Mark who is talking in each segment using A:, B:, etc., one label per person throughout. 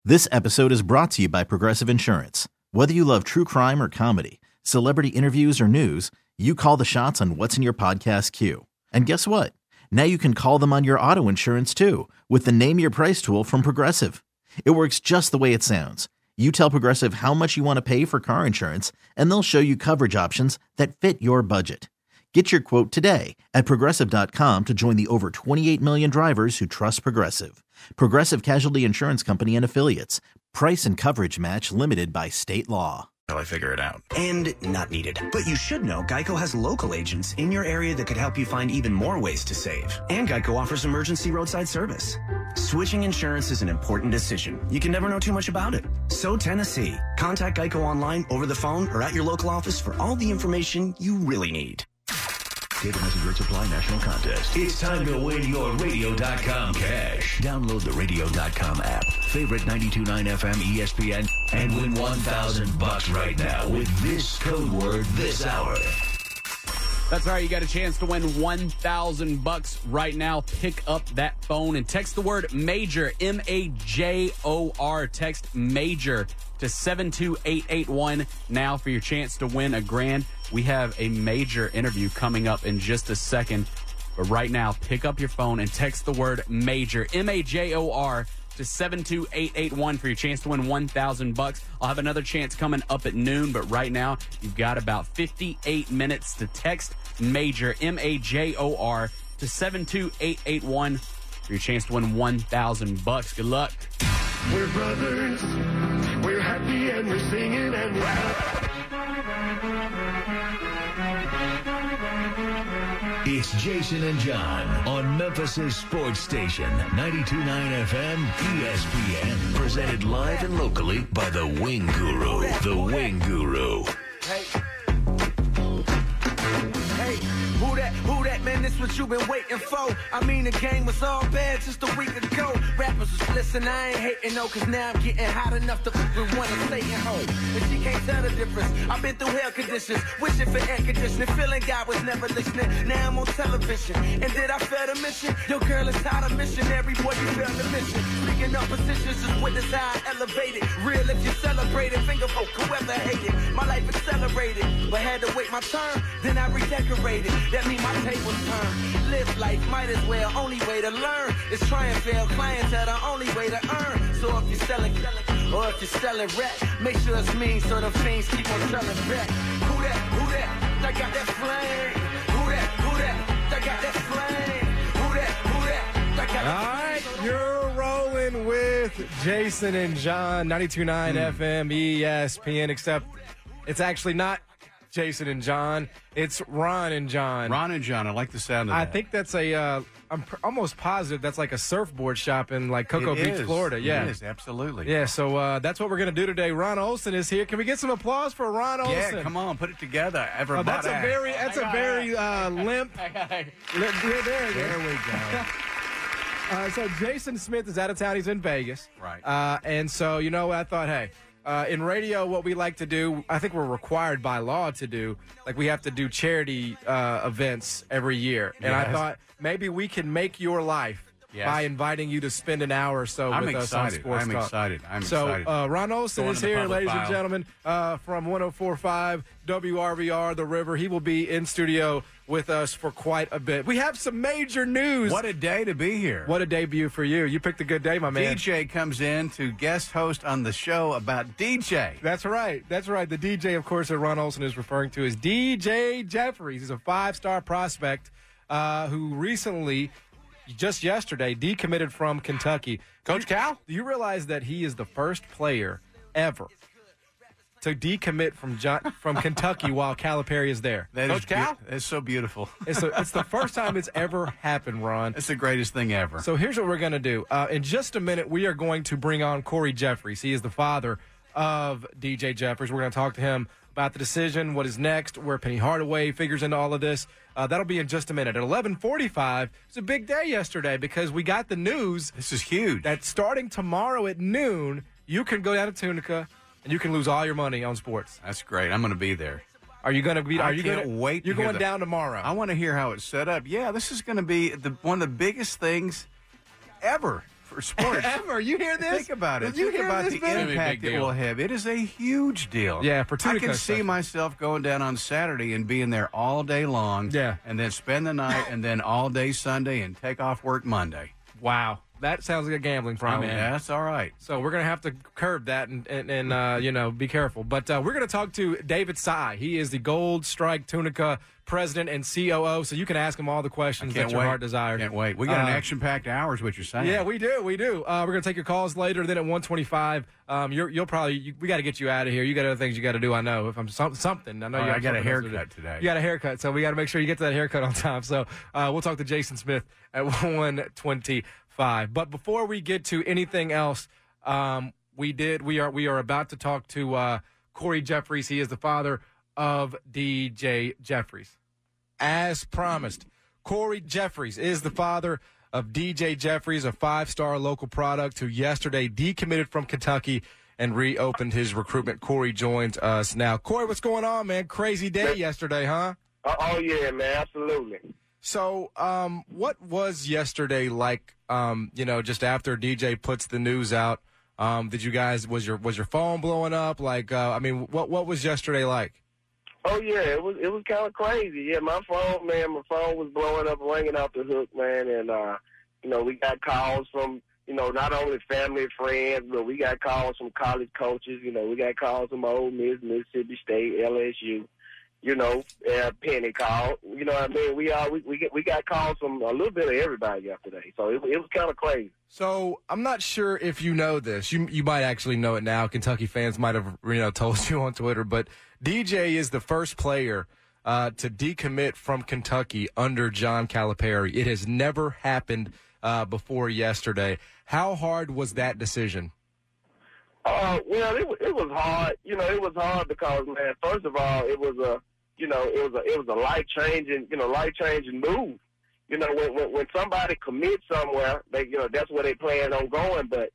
A: This episode is brought to you by Progressive Insurance. Whether you love true crime or comedy, celebrity interviews or news, you call the shots on what's in your podcast queue. And guess what? Now you can call them on your auto insurance too with the Name Your Price tool from Progressive. It works just the way it sounds. You tell Progressive how much you want to pay for car insurance, and they'll show you coverage options that fit your budget. Get your quote today at Progressive.com to join the over 28 million drivers who trust Progressive. Progressive Casualty Insurance Company and Affiliates. Price and coverage match limited by state law.
B: Until I figure it out.
C: And not needed. But you should know Geico has local agents in your area that could help you find even more ways to save. And Geico offers emergency roadside service. Switching insurance is an important decision. You can never know too much about it. So Tennessee, contact Geico online, over the phone, or at your local office for all the information you really need.
D: Data Messenger Supply National Contest.
E: It's time to win your Radio.com cash.
D: Download the Radio.com app. Favorite 92.9 FM ESPN.
E: And win $1,000 right now with this code word this hour.
F: That's right. You got a chance to win $1,000 right now. Pick up that phone and text the word MAJOR, M-A-J-O-R. Text MAJOR to 72881 now for your chance to win a grand. We have a major interview coming up in just a second. But right now, pick up your phone and text the word MAJOR, M-A-J-O-R, to 72881 for your chance to win $1,000. I'll have another chance coming up at noon, but right now, you've got about 58 minutes to text MAJOR, M-A-J-O-R, to 72881 for your chance to win $1,000. Good luck.
G: We're brothers. We're happy and we're singing and we're...
E: It's Jason and John on Memphis' sports station, 92.9 FM ESPN. Presented live and locally by the Wing Guru. The Wing Guru.
H: Who that, man, this what you been waiting for. I mean, the game was all bad just a week ago. Rappers was listen, I ain't hating no, cause now I'm getting hot enough to want to stay at home. And she can't tell the difference. I've been through hell conditions, wishing for air conditioning, feeling God was never listening. Now I'm on television, and did I fail the mission? Your girl is tired of missionary, boy, you failed the mission. Speaking of positions, just witness how I elevated. Real if you celebrate it, finger folk, whoever hated. My life accelerated, but had to wait my turn, then I redecorated. That mean my tables turn. Live life, might as well. Only way to learn is try and fail. Clientele, the only way to earn. So if you're selling, or if you're selling rap, make sure it's mean so the fiends keep on selling back. Who that? I got that flame. Who that? I got that flame. Who that? I got that flame.
I: All right, you're rolling with Jason and John, 92.9 FM ESPN, except it's actually not Jason and John. It's Ron and John.
B: Ron and John. I like the sound of that.
I: I think that's I'm almost positive that's like a surfboard shop in like Cocoa Beach, Florida. Yeah.
B: It is, absolutely.
I: Yeah, so that's what we're going to do today. Ron Olson is here. Can we get some applause for Ron Olson?
B: Yeah, come on, put it together. Everybody.
I: That's a very limp. There we go. So Jason Smith is out of town. He's in Vegas.
B: Right.
I: And so, you know, I thought, hey, in radio, what we like to do, I think we're required by law to do, like we have to do charity events every year. And I thought maybe we can make your life by inviting you to spend an hour or so with us on Sports Talk.
B: I'm excited.
I: So Ron Olson is here, ladies and gentlemen, from 104.5 WRVR, The River. He will be in studio with us for quite a bit. We have some major news.
B: What a day to be here.
I: What a debut for you. You picked a good day, my man.
B: DJ comes in to guest host on the show about DJ.
I: That's right. The DJ, of course, that Ron Olson is referring to is DJ Jeffries. He's a five-star prospect who recently, just yesterday, decommitted from Kentucky.
B: Coach Cal?
I: Do you realize that he is the first player ever to decommit from Kentucky while Calipari is there?
B: Coach Cal? It's so beautiful.
I: It's the first time it's ever happened, Ron.
B: It's the greatest thing ever.
I: So here's what we're going to do. In just a minute, we are going to bring on Corey Jeffries. He is the father of DJ Jeffries. We're going to talk to him about the decision, what is next, where Penny Hardaway figures into all of this. That'll be in just a minute. At 11:45, it's a big day yesterday because we got the news.
B: This is huge.
I: That starting tomorrow at noon, you can go down to Tunica and you can lose all your money on sports.
B: That's great. I'm going to be there.
I: Are you going to be?
B: I can't wait.
I: You're going down tomorrow.
B: I want to hear how it's set up. Yeah, this is going to be one of the biggest things ever for sports.
I: Ever. You hear this?
B: Think about it.
I: Did you
B: Think
I: hear
B: about
I: this,
B: the
I: man?
B: impact it will have. It is a huge deal.
I: Yeah, for Tunica
B: I can see
I: especially.
B: myself going down on Saturday and being there all day long.
I: Yeah.
B: And then spend the night and then all day Sunday and take off work Monday.
I: Wow. That sounds like a gambling problem.
B: Yeah, that's all right.
I: So we're going to have to curb that and be careful. But we're going to talk to David Sy. He is the Gold Strike Tunica president and COO, so you can ask him all the questions that your heart desires.
B: Can't wait. We got an action-packed hour is what you're saying.
I: Yeah, we do. We're going to take your calls later. Then at 1:25, you'll probably we got to get you out of here. You got other things you got to do. I know. If I'm something, I know you.
B: I got a haircut today.
I: You got a haircut, so we got to make sure you get to that haircut on time. So we'll talk to Jason Smith at 1:25. But before we get to anything else, we are about to talk to Corey Jeffries. He is the father of DJ Jeffries. As promised, Corey Jeffries is the father of DJ Jeffries, a 5-star local product who yesterday decommitted from Kentucky and reopened his recruitment. Corey joins us now. Corey, what's going on, man? Crazy day yesterday, huh?
J: Oh, yeah, man, absolutely.
I: So, what was yesterday like, just after DJ puts the news out? Did you guys, was your phone blowing up? Like, what was yesterday like?
J: Oh, yeah, it was kind of crazy. Yeah, my phone was blowing up, ringing off the hook, man. And, we got calls from, not only family and friends, but we got calls from college coaches. We got calls from Ole Miss, Mississippi State, LSU. Penny called. You know what I mean? We got calls from a little bit of everybody yesterday. So it was kind of crazy.
I: So I'm not sure if you know this. You might actually know it now. Kentucky fans might have told you on Twitter, but DJ is the first player to decommit from Kentucky under John Calipari. It has never happened before yesterday. How hard was that decision?
J: Well, it was hard. It was hard because, man, first of all, it was a life-changing move. When somebody commits somewhere, that's where they plan on going. But,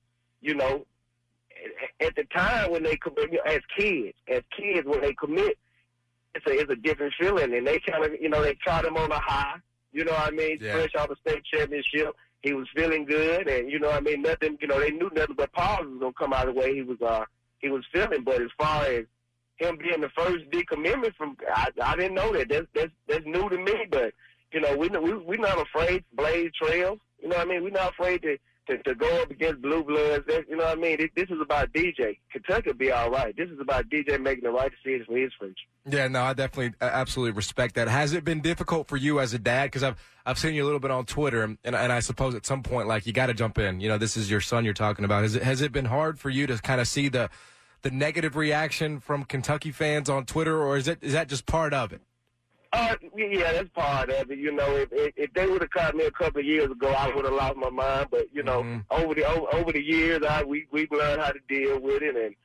J: at the time when they commit, as kids when they commit, it's a different feeling, and they kind of, they try them on a high. You know what I mean?
I: Yeah.
J: Fresh off the state championship. He was feeling good, and nothing. They knew nothing but positives was gonna come out of the way he was feeling. But as far as him being the first decommitment from, I didn't know that. That's new to me. But we're not afraid to blaze trails. You know what I mean? We're not afraid to go up against blue bloods. You know what I mean? This is about DJ. Kentucky will be all right. This is about DJ making the right decision for his future.
I: Yeah, no, I definitely, absolutely respect that. Has it been difficult for you as a dad? Because I've seen you a little bit on Twitter, and I suppose at some point, like, you got to jump in. This is your son you're talking about. Has it been hard for you to kind of see the negative reaction from Kentucky fans on Twitter, or is that just part of it?
J: Yeah, that's part of it. If they would have caught me a couple of years ago, I would have lost my mind. But over the years, we've learned how to deal with it,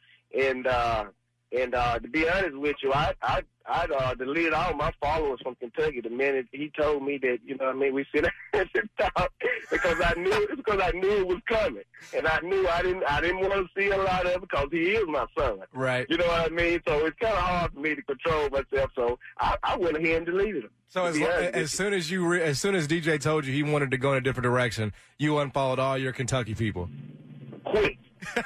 J: and to be honest with you, I deleted all my followers from Kentucky the minute he told me that, we sit at the top because I knew it was coming. And I knew I didn't want to see a lot of it because he is my son.
I: Right.
J: You know what I mean? So it's kind of hard for me to control myself. So I went ahead and deleted him.
I: So as soon as DJ told you he wanted to go in a different direction, you unfollowed all your Kentucky people.
J: Quick.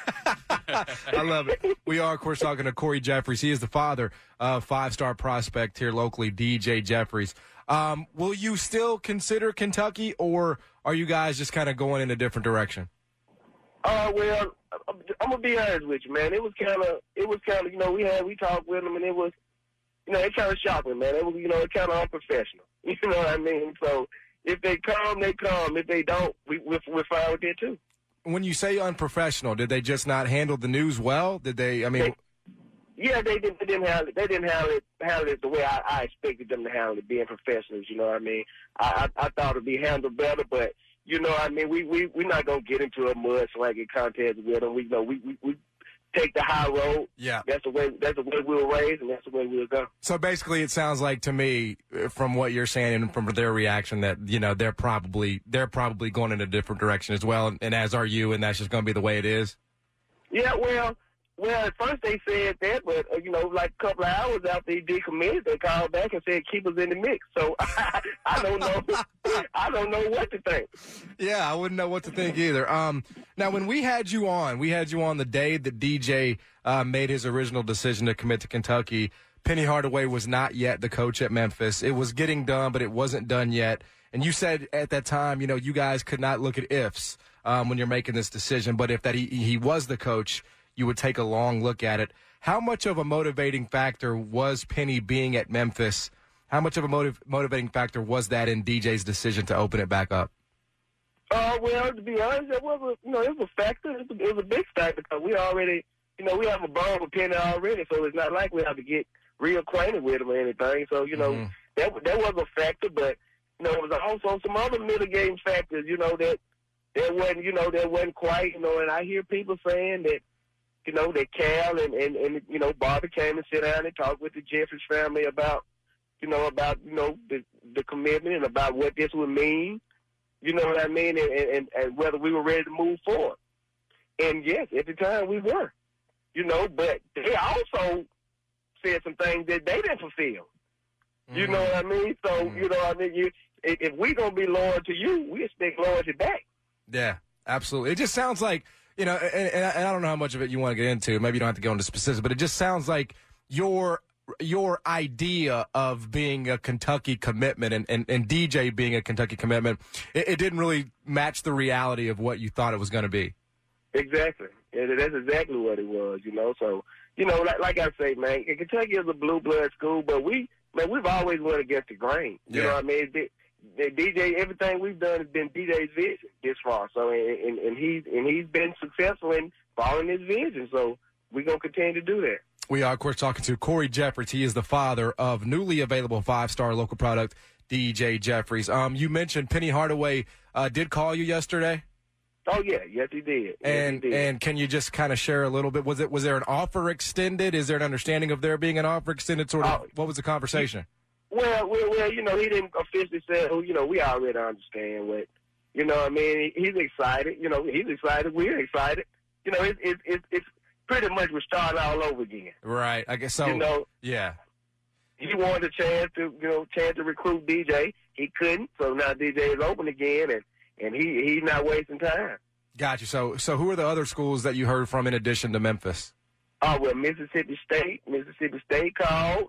I: I love it. We are, of course, talking to Corey Jeffries. He is the father of 5-star prospect here locally, DJ Jeffries. Will you still consider Kentucky, or are you guys just kind of going in a different direction?
J: Well, I'm gonna be honest with you, man. It was kind of, we talked with them, and it was, it kind of shocking, man. It was, it kind of unprofessional. You know what I mean? So if they come, they come. If they don't, we're fine with it too.
I: When you say unprofessional, did they just not handle the news well? Did they? I mean,
J: yeah, they didn't handle it. They didn't handle it the way I expected them to handle it, being professionals. You know what I mean? I thought it'd be handled better, but you know what I mean. We're not gonna get into a mudslinging contest with them. We take the high road.
I: Yeah,
J: that's the way we were raised, and that's the way we'll go.
I: So basically, it sounds like to me, from what you're saying and from their reaction, that they're probably going in a different direction as well, and as are you, and that's just going to be the way it is.
J: Yeah, well, Well, at first they said that, but, like a couple of hours after he decommitted, they called back and said, keep us in the mix. So I don't know. I don't know what to think.
I: Yeah, I wouldn't know what to think either. Now, when we had you on the day that DJ made his original decision to commit to Kentucky. Penny Hardaway was not yet the coach at Memphis. It was getting done, but it wasn't done yet. And you said at that time, you guys could not look at ifs when you're making this decision, but if that he was the coach, you would take a long look at it. How much of a motivating factor was Penny being at Memphis? How much of a motivating factor was that in DJ's decision to open it back up?
J: Well, to be honest, it was a factor. It was a big factor because we already, we have a bond with Penny already, so it's not like we have to get reacquainted with him or anything. So, that was a factor, but, it was also some other mitigating factors, that wasn't quite, and I hear people saying that, that Cal and Bobby came and sit down and talked with the Jeffries family about the commitment and about what this would mean, you know what I mean, and whether we were ready to move forward. And yes, at the time we were, but they also said some things that they didn't fulfill. You know what I mean? So, if we're going to be loyal to you, we expect loyalty back.
I: Yeah, absolutely. It just sounds like, and I don't know how much of it you want to get into. Maybe you don't have to go into specifics, but it just sounds like your idea of being a Kentucky commitment and DJ being a Kentucky commitment, it didn't really match the reality of what you thought it was going to be.
J: Exactly. And that's exactly what it was, So, like I say, man, Kentucky is a blue blood school, but we've always went against the grain. You know what I mean? DJ, everything we've done has been DJ's vision this far. So, and he's been successful in following his vision. So we're going to continue to do that.
I: We are, of course, talking to Corey Jeffries. He is the father of newly available 5-star local product, DJ Jeffries. You mentioned Penny Hardaway did call you yesterday.
J: Oh yeah, yes he did.
I: And can you just kind of share a little bit? Was there an offer extended? Is there an understanding of there being an offer extended? Sort of. What was the conversation?
J: Well, he didn't officially say. We already understand what. I mean, he's excited. He's excited. We're excited. It's pretty much we're starting all over again.
I: Right. I guess so. Yeah.
J: He wanted a chance to recruit DJ. He couldn't, so now DJ is open again, and he's not wasting time.
I: Gotcha. So who are the other schools that you heard from in addition to Memphis?
J: Well, Mississippi State. Mississippi State called.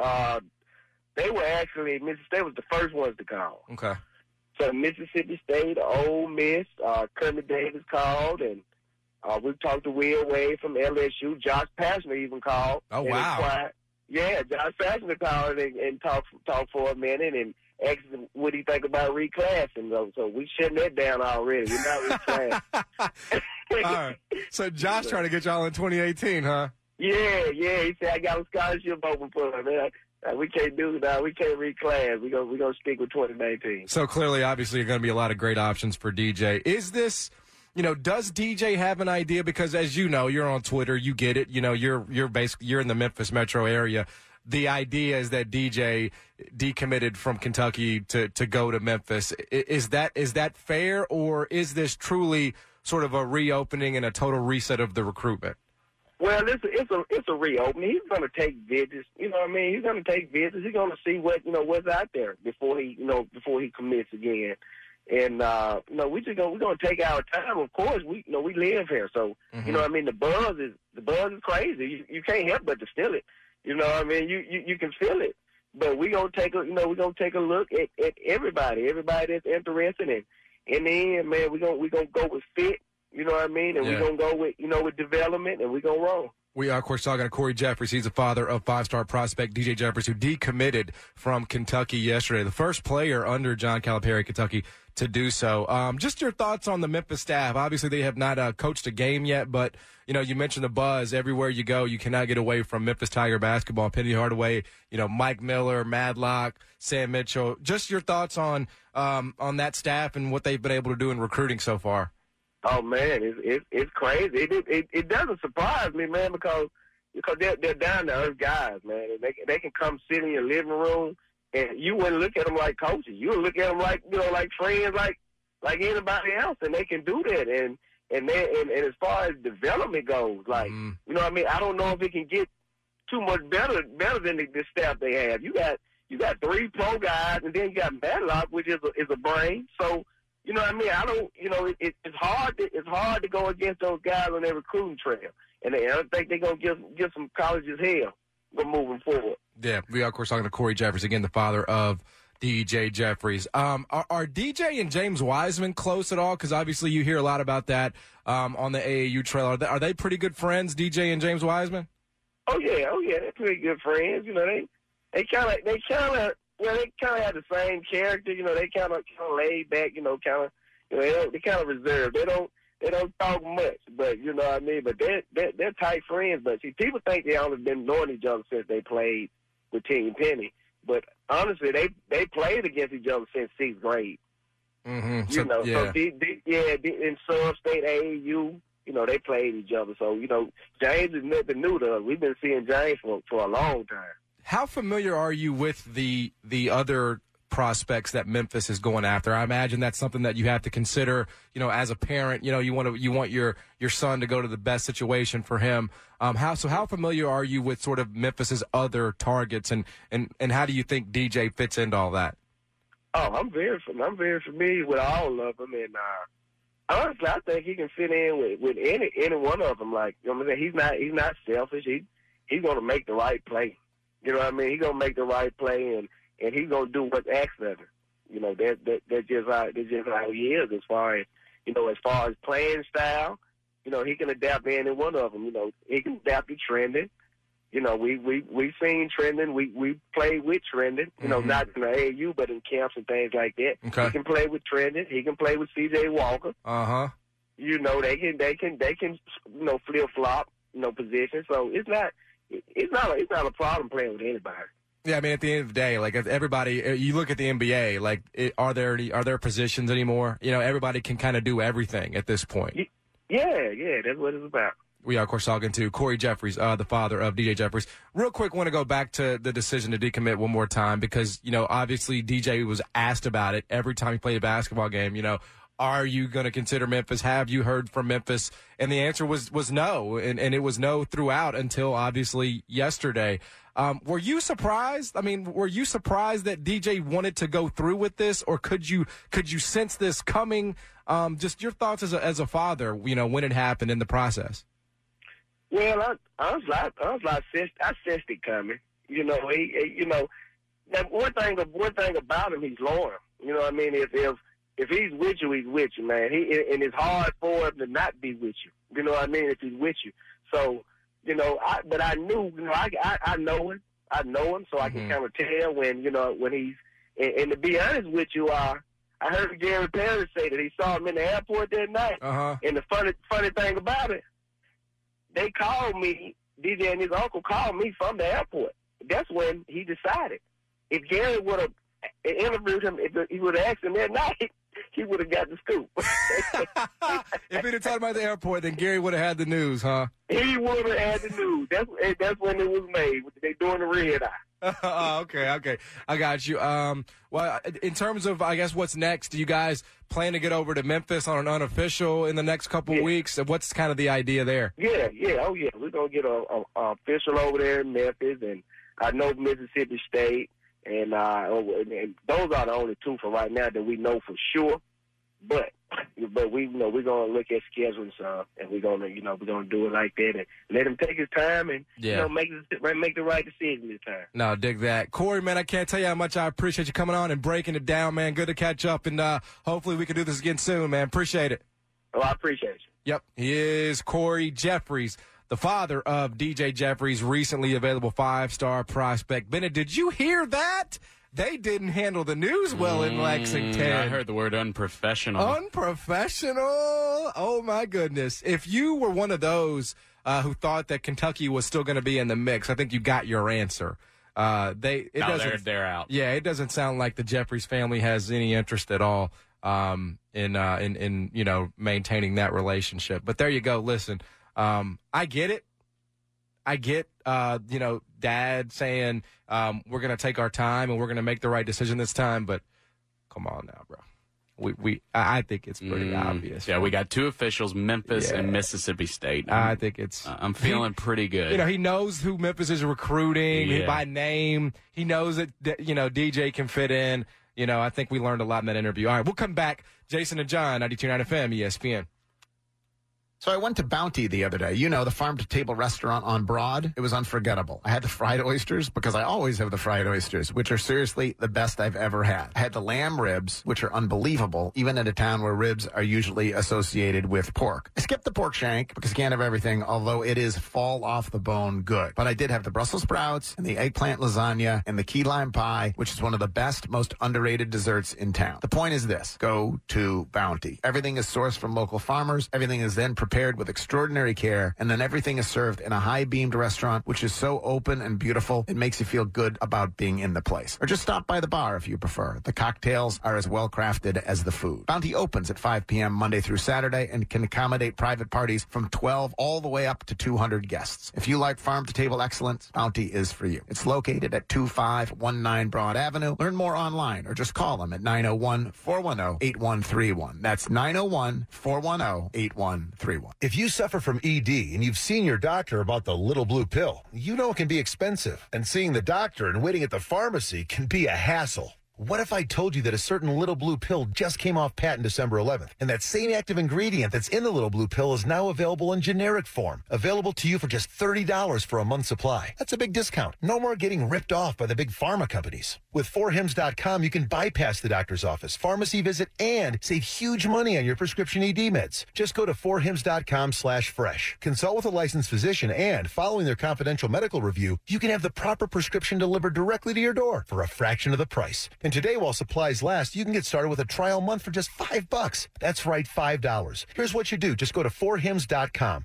J: Mississippi State was the first ones to call.
I: Okay.
J: So Mississippi State, Ole Miss, Kermit Davis called, and we've talked to Will Wade from LSU. Josh Pastner even called.
I: Oh, wow.
J: Yeah, Josh Pastner called and talked for a minute and asked him what he think about reclassing. So we shutting that down already. We're not reclassing.
I: All right. So Josh trying to get y'all in 2018, huh?
J: Yeah. He said, I got a scholarship open for him, man. We can't do that. We can't reclass. We're gonna stick with 2019.
I: So clearly, obviously, going to be a lot of great options for DJ. Is this, does DJ have an idea? Because as you know, you're on Twitter, you get it. You're basically in the Memphis metro area. The idea is that DJ decommitted from Kentucky to go to Memphis. Is that fair, or is this truly sort of a reopening and a total reset of the recruitment?
J: Well, it's a reopening. He's going to take visits. You know what I mean? He's going to take visits. He's going to see what's out there before he commits again. And we're going to take our time. Of course, we live here, so you know what I mean. The buzz is crazy. You can't help but to feel it. You know what I mean? You can feel it. But we're going to take a look at everybody that's interested in the end, man. We're going to go with fit. You know what I mean? And we're going to go with, with development, and we're going to roll.
I: We are, of course, talking to Corey Jeffries. He's the father of 5-star prospect DJ Jeffries, who decommitted from Kentucky yesterday. The first player under John Calipari, Kentucky, to do so. Just your thoughts on the Memphis staff. Obviously, they have not coached a game yet, but, you mentioned the buzz. Everywhere you go, you cannot get away from Memphis Tiger basketball. Penny Hardaway, Mike Miller, Madlock, Sam Mitchell. Just your thoughts on that staff and what they've been able to do in recruiting so far.
J: Oh man, it's crazy. It doesn't surprise me, man, because they're down to earth guys, man. And they can come sit in your living room, and you wouldn't look at them like coaches. You would look at them like like friends, like anybody else, and they can do that. And And as far as development goes, like, you know what I mean? I don't know if it can get too much better than the staff they have. You got 3 pro guys, and then you got Matlock, which is a brain. So, you know what I mean? I don't, you know, it's hard to go against those guys on their recruiting trail. And I don't think they're going to give some colleges hell moving forward.
I: Yeah, we are, of course, talking to Corey Jeffries, again, the father of DJ Jeffries. Are DJ and James Wiseman close at all? Because obviously you hear a lot about that on the AAU trail. Are they pretty good friends, DJ and James Wiseman?
J: Oh yeah, they're pretty good friends. You know, they kind of have the same character. You know, they kind of laid back. You know, they kind of reserved. They don't talk much, but you know what I mean. But they're tight friends. But see, people think they only been knowing each other since they played with Team Penny. But honestly, they played against each other since 6th grade.
I: Mm-hmm.
J: You know, so in Sub-State AAU, you know, they played each other. So, you know, James is nothing new to us. We've been seeing James for a long time. How
I: familiar are you with the other prospects that Memphis is going after? I imagine that's something that you have to consider, you know, as a parent. You know, you want your son to go to the best situation for him. How familiar are you with sort of Memphis's other targets, and how do you think DJ fits into all that?
J: Oh, I'm very familiar with all of them, and honestly, I think he can fit in with any one of them. Like, you know what I mean? He's not selfish. He's going to make the right play. You know what I mean? He's going to make the right play, and he's going to do what's asked of him. You know, that's just how he is as far as playing style. You know, he can adapt to any one of them. You know, he can adapt to Trendon. You know, we've seen Trendon. We played with Trendon. You know, not in the AAU, but in camps and things like that.
I: Okay.
J: He can play with Trendon. He can play with C.J. Walker. You know, they can you know, flip flop, you know, position. So it's not a problem playing with anybody.
I: Yeah, I mean, at the end of the day, like, if everybody, you look at the NBA, like, are there positions anymore? You know, everybody can kind of do everything at this point.
J: Yeah, that's what it's about.
I: We are, of course, talking to Corey Jeffries, the father of DJ Jeffries. Real quick, want to go back to the decision to decommit one more time because, you know, obviously DJ was asked about it every time he played a basketball game. You know, are you going to consider Memphis? Have you heard from Memphis? And the answer was no, and it was no throughout until, obviously, yesterday. Were you surprised? I mean, were you surprised that DJ wanted to go through with this, or could you sense this coming? Just your thoughts as a father, you know, when it happened in the process.
J: Well, I sensed it coming. You know, you know, that one thing about him, he's loyal. You know what I mean? If he's with you, he's with you, man. And it's hard for him to not be with you. You know what I mean? If he's with you, so. You know, but I knew, you know, I know him. I know him, so I can kind of tell when he's. And to be honest with you, I heard Gary Perry say that he saw him in the airport that night. And the funny thing about it, they called me. DJ and his uncle called me from the airport. That's when he decided. If Gary would have interviewed him, if he would have asked him that night, he would have got the scoop.
I: If he'd have talked about the airport, then Gary would have had the news, huh?
J: He would have had the news. That's when it was made. They doing the red eye.
I: Okay. I got you. Well, in terms of, I guess, what's next, do you guys plan to get over to Memphis on an unofficial in the next couple of weeks? What's kind of the idea there?
J: Yeah. Oh, yeah. We're going to get a official over there in Memphis, and I know Mississippi State. And those are the only two for right now that we know for sure. But we know we're gonna look at scheduling some, and we're gonna do it like that and let him take his time and make the right decision this time.
I: No, dig that, Corey, man. I can't tell you how much I appreciate you coming on and breaking it down, man. Good to catch up, and hopefully we can do this again soon, man. Appreciate it.
J: Oh, I appreciate you.
I: Yep, he is Corey Jeffries, the father of DJ Jeffries, recently available 5-star prospect. Bennett, did you hear that? They didn't handle the news well in Lexington.
F: I heard the word unprofessional.
I: Unprofessional? Oh, my goodness. If you were one of those who thought that Kentucky was still going to be in the mix, I think you got your answer.
F: They're out.
I: Yeah, it doesn't sound like the Jeffries family has any interest at all in maintaining that relationship. But there you go. Listen, I get it. I get, Dad saying we're going to take our time and we're going to make the right decision this time. But come on now, bro. I think it's pretty obvious.
F: Yeah, we got two officials, Memphis and Mississippi State.
I: I think it's.
F: I'm feeling pretty good.
I: He knows who Memphis is recruiting by name. He knows that DJ can fit in. I think we learned a lot in that interview. All right, we'll come back. Jason and John, 92.9 FM, ESPN.
K: So I went to Bounty the other day. The farm-to-table restaurant on Broad. It was unforgettable. I had the fried oysters because I always have the fried oysters, which are seriously the best I've ever had. I had the lamb ribs, which are unbelievable, even in a town where ribs are usually associated with pork. I skipped the pork shank because you can't have everything, although it is fall-off-the-bone good. But I did have the Brussels sprouts and the eggplant lasagna and the key lime pie, which is one of the best, most underrated desserts in town. The point is this. Go to Bounty. Everything is sourced from local farmers. Everything is then prepared with extraordinary care, and then everything is served in a high-beamed restaurant, which is so open and beautiful, it makes you feel good about being in the place. Or just stop by the bar if you prefer. The cocktails are as well-crafted as the food. Bounty opens at 5 p.m. Monday through Saturday and can accommodate private parties from 12 all the way up to 200 guests. If you like farm-to-table excellence, Bounty is for you. It's located at 2519 Broad Avenue. Learn more online or just call them at 901-410-8131. That's 901-410-8131.
L: If you suffer from ED and you've seen your doctor about the little blue pill, you know it can be expensive. And seeing the doctor and waiting at the pharmacy can be a hassle. What if I told you that a certain little blue pill just came off patent December 11th, and that same active ingredient that's in the little blue pill is now available in generic form, available to you for just $30 for a month's supply? That's a big discount. No more getting ripped off by the big pharma companies. With 4hims.com, you can bypass the doctor's office, pharmacy visit, and save huge money on your prescription ED meds. Just go to 4hims.com/fresh. Consult with a licensed physician, and following their confidential medical review, you can have the proper prescription delivered directly to your door for a fraction of the price. And today, while supplies last, you can get started with a trial month for just $5. That's right, $5. Here's what you do. Just go to 4hims.com,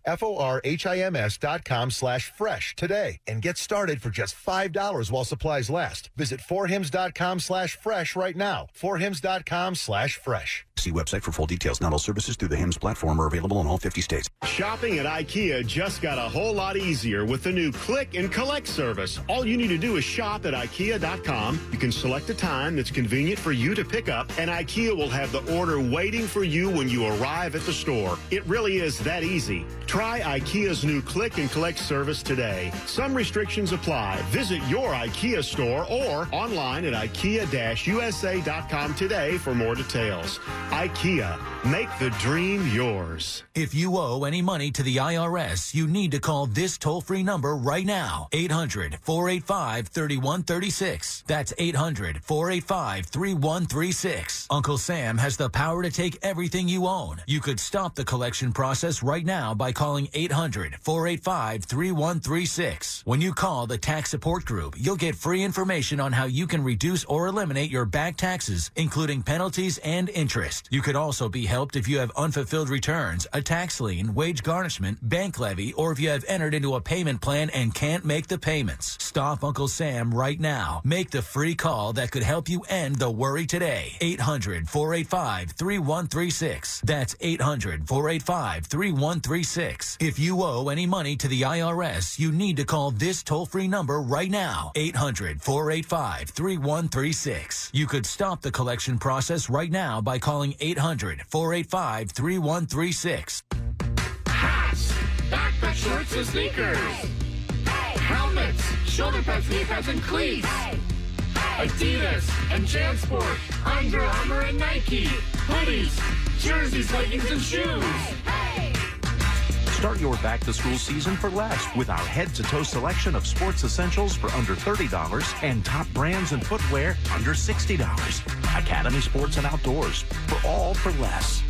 L: FORHIMS.com/fresh today, and get started for just $5 while supplies last. Visit 4hims.com/fresh right now. 4hims.com/fresh.
M: See website for full details. Not all services through the HIMS platform are available in all 50 states.
G: Shopping at IKEA just got a whole lot easier with the new Click and Collect service. All you need to do is shop at IKEA.com. You can select a time that's convenient for you to pick up, and IKEA will have the order waiting for you when you arrive at the store. It really is that easy. Try IKEA's new Click and Collect service today. Some restrictions apply. Visit your IKEA store or online at IKEA-USA.com today for more details. IKEA, make the dream yours.
N: If you owe any money to the IRS, you need to call this toll-free number right now. 800-485-3136. That's 800-485-3136. Uncle Sam has the power to take everything you own. You could stop the collection process right now by calling 800-485-3136. When you call the tax support group, you'll get free information on how you can reduce or eliminate your back taxes, including penalties and interest. You could also be helped if you have unfulfilled returns, a tax lien, wage garnishment, bank levy, or if you have entered into a payment plan and can't make the payments. Stop Uncle Sam right now. Make the free call that could help you end the worry today. 800-485-3136. That's 800-485-3136. If you owe any money to the IRS, you need to call this toll-free number right now. 800-485-3136. You could stop the collection process right now by calling 800-485-3136.
G: Hats, backpack shorts and sneakers. Helmets, shoulder pads, knee pads, and cleats. Adidas and JanSport, Under Armour and Nike. Hoodies, jerseys, leggings, and shoes.
O: Start your back-to-school season for less with our head-to-toe selection of sports essentials for under $30 and top brands and footwear under $60. Academy Sports and Outdoors, for all for less.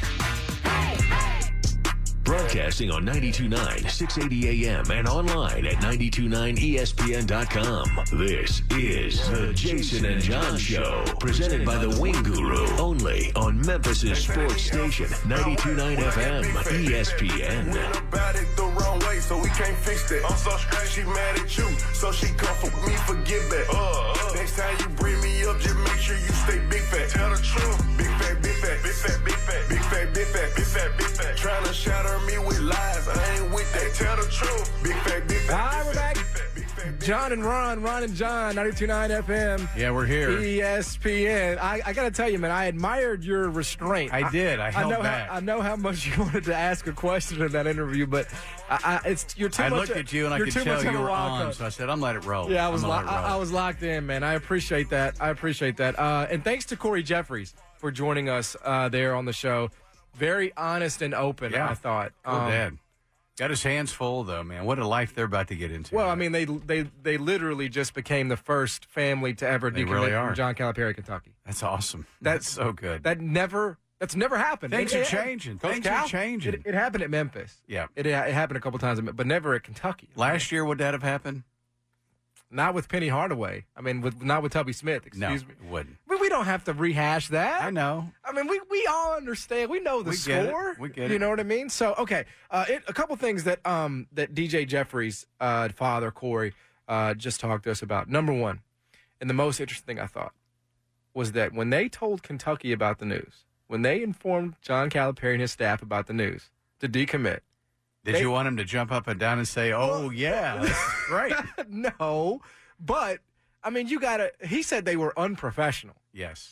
E: Broadcasting on 92.9, 680 AM and online at 929ESPN.com. This is the Jason and John Show, presented by the Wing Guru, only on Memphis' sports station, 92.9 FM, ESPN.
P: Went about it the wrong way, so we can't fix that. I'm so straight, she mad at you, so she come for me for give back. Next time you bring me up, just make sure you stay big fat. Tell the truth, big fat, big fat, big fat, big fat, big fat, big fat, big fat, big fat. Trying to shatter me with lies, I ain't with that. Tell the truth, big fat, big fat.
I: All right, we're back. John and Ron and John, 92.9 FM.
B: Yeah, we're here.
I: ESPN. I got to tell you, man, I admired your restraint.
B: I did. I held back.
I: I know how much you wanted to ask a question in that interview, but you're too much.
B: I looked at you and I could tell you were on, so I said, I'm let it roll.
I: Yeah, I was locked in, man. I appreciate that. And thanks to Corey Jeffries for joining us there on the show. Very honest and open, I thought.
B: Dad. Got his hands full, though, man. What a life they're about to get into.
I: Well, I mean, they literally just became the first family to ever decommit from John Calipari, Kentucky.
B: That's awesome. That's so good.
I: That's never happened.
B: Things are changing. Things are changing.
I: It happened at Memphis.
B: Yeah.
I: It happened a couple times, but never at Kentucky.
B: Last year, would that have happened?
I: Not with Penny Hardaway. I mean, not with Tubby Smith. Excuse me.
B: It wouldn't.
I: We don't have to rehash that.
B: I know.
I: I mean, we all understand. We know the score.
B: We get it.
I: You know what I mean? So, okay. A couple things that DJ Jeffries' father, Corey, just talked to us about. Number one, and the most interesting thing I thought, was that when they told Kentucky about the news, when they informed John Calipari and his staff about the news to decommit,
B: Did you want him to jump up and down and say, "Oh yeah, that's right"?
I: No, but I mean, he said they were unprofessional.
B: Yes.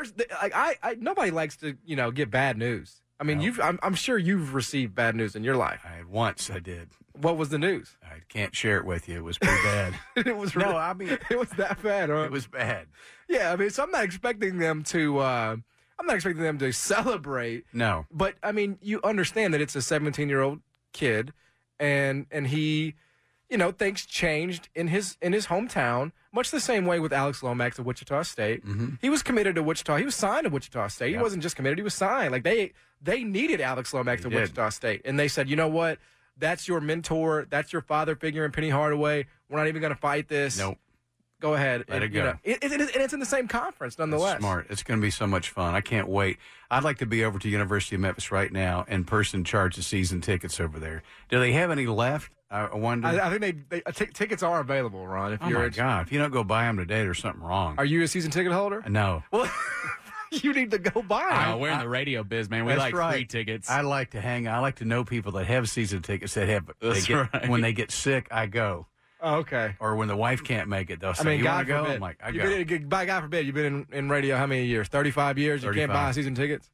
I: Nobody likes to get bad news. I mean, I'm sure you've received bad news in your life.
B: Once I did.
I: What was the news?
B: I can't share it with you. It was pretty bad.
I: It was really, it was that bad, huh?
B: It was bad.
I: Yeah, I mean, so I'm not expecting them to celebrate.
B: No.
I: But I mean, you understand that it's a 17-year-old kid, and he, things changed in his hometown, much the same way with Alex Lomax of Wichita State.
B: Mm-hmm.
I: He was committed to Wichita. He was signed to Wichita State. He wasn't just committed; he was signed. Like they needed Alex Lomax at Wichita State, and they said, you know what? That's your mentor. That's your father figure in Penny Hardaway. We're not even going to fight this.
B: Nope.
I: Go ahead.
B: Let it go.
I: And it's in the same conference, nonetheless.
B: That's smart. It's going to be so much fun. I can't wait. I'd like to be over to University of Memphis right now in person, charge the season tickets over there. Do they have any left? I wonder.
I: I think tickets are available, Ron. If
B: my God. If you don't go buy them today, there's something wrong.
I: Are you a season ticket holder?
B: No.
I: Well, you need to go buy them.
F: We're in the radio biz, man. We like free tickets.
B: I like to hang. I like to know people that have season tickets that have. When they get sick, I go.
I: Oh, okay.
B: Or when the wife can't make it, they'll say, "You want to go?" I'm like, "I go."
I: By God forbid, you've been in radio how many years? 35 years. 35. You can't buy season tickets.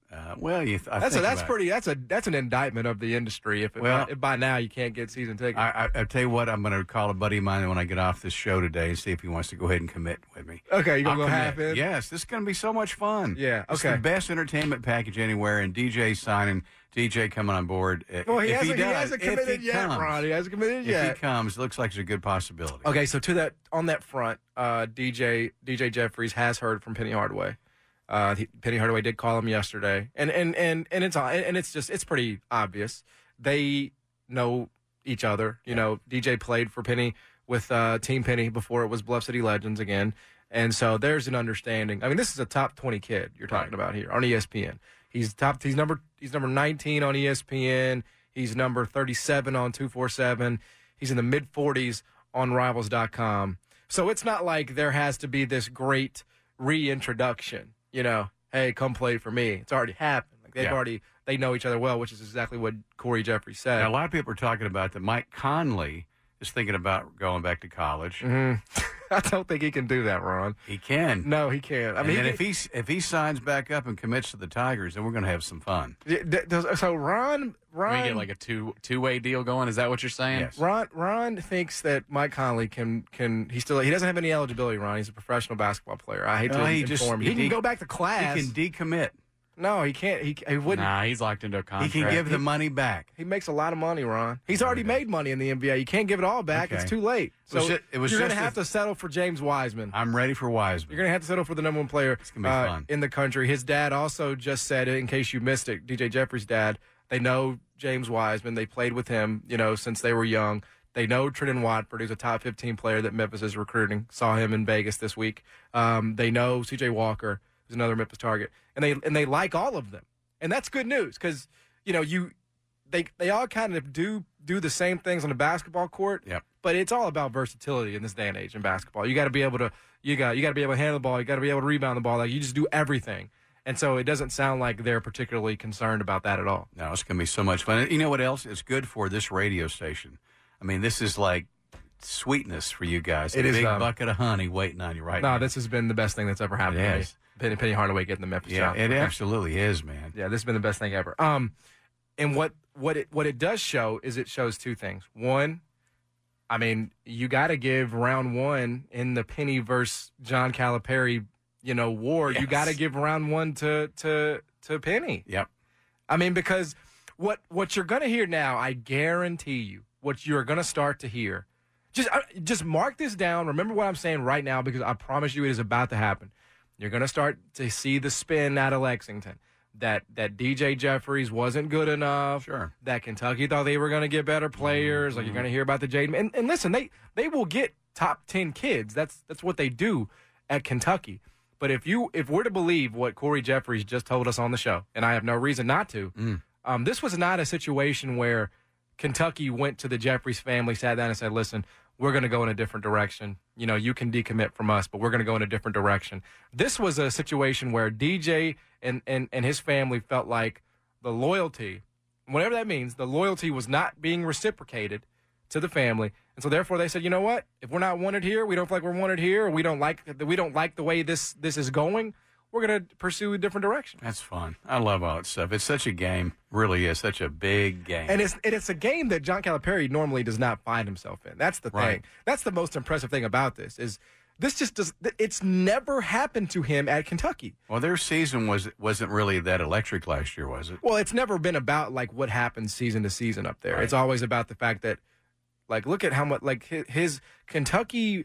I: That's an indictment of the industry. If by now you can't get season tickets.
B: I tell you what, I'm going to call a buddy of mine when I get off this show today and see if he wants to go ahead and commit with me.
I: Okay, you gonna go half in?
B: Yes, this is going to be so much fun.
I: Yeah. Okay.
B: It's the best entertainment package anywhere, and DJ signing. DJ coming on board.
I: Well, he hasn't committed yet, Ron. He hasn't committed yet.
B: If he comes, it looks like there's a good possibility.
I: Okay, so on that front, DJ Jeffries has heard from Penny Hardaway. Penny Hardaway did call him yesterday, and it's pretty obvious. They know each other. You know, DJ played for Penny with Team Penny before it was Bluff City Legends again, and so there's an understanding. I mean, this is a top 20 kid you're talking about here on ESPN. He's number 19 on ESPN. He's number 37 on 247. He's in the mid 40s on Rivals.com. So it's not like there has to be this great reintroduction. Hey, come play for me. It's already happened. Like they know each other well, which is exactly what Corey Jeffries said.
B: Now, a lot of people are talking about that Mike Conley is thinking about going back to college.
I: Mm-hmm. I don't think he can do that, Ron.
B: He can.
I: No, he can't. I mean,
B: if he signs back up and commits to the Tigers, then we're going to have some fun.
I: So Ron,
F: we get like a two-way deal going. Is that what you're saying?
I: Yes. Ron thinks that Mike Conley can. He doesn't have any eligibility. Ron, he's a professional basketball player. I hate to inform you. He can go back to class.
B: He can decommit.
I: No, he can't. He wouldn't.
F: Nah, he's locked into a contract.
B: He can give the money back.
I: He makes a lot of money, Ron. He's already made money in the NBA. You can't give it all back. Okay. It's too late. So you're going to have to settle for James Wiseman.
B: I'm ready for Wiseman.
I: You're going to have to settle for the number one player
B: it's gonna be fun.
I: In the country. His dad also just said, in case you missed it, DJ Jeffries' dad, they know James Wiseman. They played with him, since they were young. They know Trenton Watford, who's a top 15 player that Memphis is recruiting. Saw him in Vegas this week. They know C.J. Walker, who's another Memphis target. And they like all of them. And that's good news because, they all kind of do the same things on the basketball court.
B: Yep.
I: But it's all about versatility in this day and age in basketball. You got to be able to you got to be able to handle the ball. You got to be able to rebound the ball. Like you just do everything. And so it doesn't sound like they're particularly concerned about that at all.
B: No, it's going to be so much fun. You know what else? It's good for this radio station. I mean, this is like sweetness for you guys.
I: It
B: a
I: is,
B: big bucket of honey waiting on you right now.
I: No, this has been the best thing that's ever happened to me. Penny Hardaway getting the Memphis job.
B: It absolutely is, man.
I: Yeah, this has been the best thing ever. And what it does show is it shows two things. One, I mean, you got to give round one in the Penny versus John Calipari, war.
B: Yes.
I: You got to give round one to Penny.
B: Yep.
I: I mean, because what you're going to hear now, I guarantee you, what you're going to start to hear. Just mark this down. Remember what I'm saying right now, because I promise you it is about to happen. You're going to start to see the spin out of Lexington. That DJ Jeffries wasn't good enough.
B: Sure.
I: That Kentucky thought they were going to get better players. Like, you're going to hear about the Jaden. And listen, they will get top 10 kids. That's what they do at Kentucky. But if we're to believe what Corey Jeffries just told us on the show, and I have no reason not to, this was not a situation where Kentucky went to the Jeffries family, sat down and said, listen, we're going to go in a different direction. You can decommit from us, but we're going to go in a different direction. This was a situation where DJ and his family felt like the loyalty, whatever that means, the loyalty was not being reciprocated to the family. And so therefore they said, you know what? If we're not wanted here, we don't feel like we're wanted here, or we don't like the way this is going, we're going to pursue a different direction.
B: That's fun. I love all that stuff. It's such a game. Really is such a big game.
I: And it's a game that John Calipari normally does not find himself in. That's the thing. That's the most impressive thing about this is this just does. It's never happened to him at Kentucky.
B: Well, their season wasn't really that electric last year, was it?
I: Well, it's never been about like what happens season to season up there.
B: Right.
I: It's always about the fact that, like, look at how much like his Kentucky,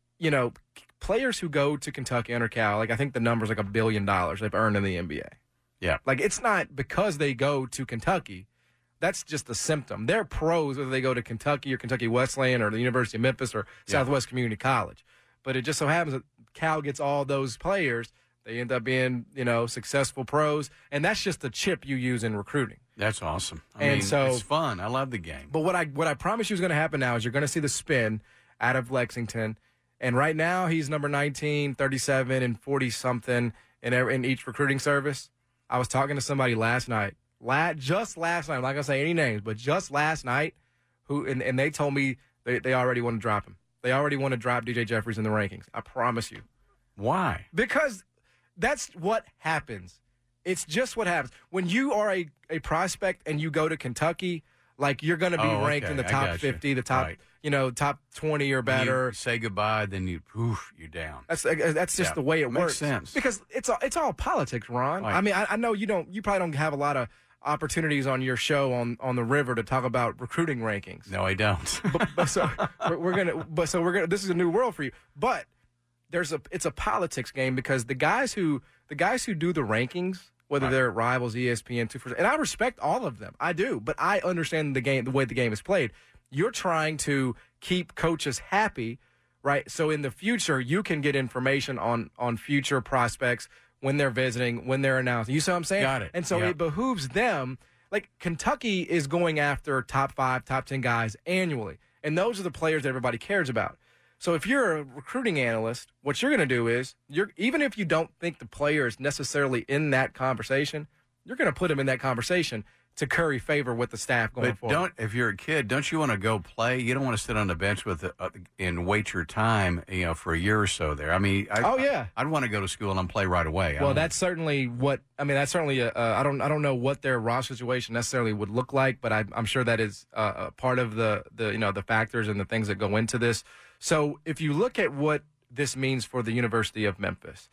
I: players who go to Kentucky under Cal, like I think the number's like $1 billion they've earned in the NBA.
B: Yeah.
I: Like, it's not because they go to Kentucky. That's just a symptom. They're pros whether they go to Kentucky or Kentucky Wesleyan or the University of Memphis or Southwest Community College. But it just so happens that Cal gets all those players. They end up being, successful pros. And that's just the chip you use in recruiting.
B: That's awesome. I mean, it's fun. I love the game.
I: But what I promise you is going to happen now is you're going to see the spin out of Lexington. And right now he's number 19, 37, and 40-something in each recruiting service. I was talking to somebody last night. Just last night. I'm not going to say any names, but just last night, and they told me they already want to drop him. They already want to drop DJ Jeffries in the rankings. I promise you.
B: Why?
I: Because that's what happens. It's just what happens. When you are a prospect and you go to Kentucky, like, you're going to be ranked in the top 50, the top, top 20 or better.
B: You say goodbye, then you're down.
I: That's just the way it works.
B: Makes sense.
I: Because it's all politics, Ron.
B: Right.
I: I mean, I know you probably don't have a lot of opportunities on your show on the river to talk about recruiting rankings.
B: No, I don't.
I: So we're gonna. This is a new world for you. But it's a politics game, because the guys who do the rankings, whether they're at Rivals, ESPN, 247, and I respect all of them. I do, but I understand the way the game is played. You're trying to keep coaches happy, right? So in the future, you can get information on future prospects when they're visiting, when they're announcing. You see what I'm saying?
B: Got it.
I: And so it behooves them. Like, Kentucky is going after top 5, top 10 guys annually, and those are the players that everybody cares about. So if you're a recruiting analyst, what you're going to do is, even if you don't think the player is necessarily in that conversation, you're going to put him in that conversation to curry favor with the staff going forward.
B: If you're a kid, don't you want to go play? You don't want to sit on the bench and wait your time, for a year or so there. I mean, I'd want to go to school and play right away.
I: Well, that's certainly I don't know what their roster situation necessarily would look like, but I'm sure that is a part of the factors and the things that go into this. So if you look at what this means for the University of Memphis,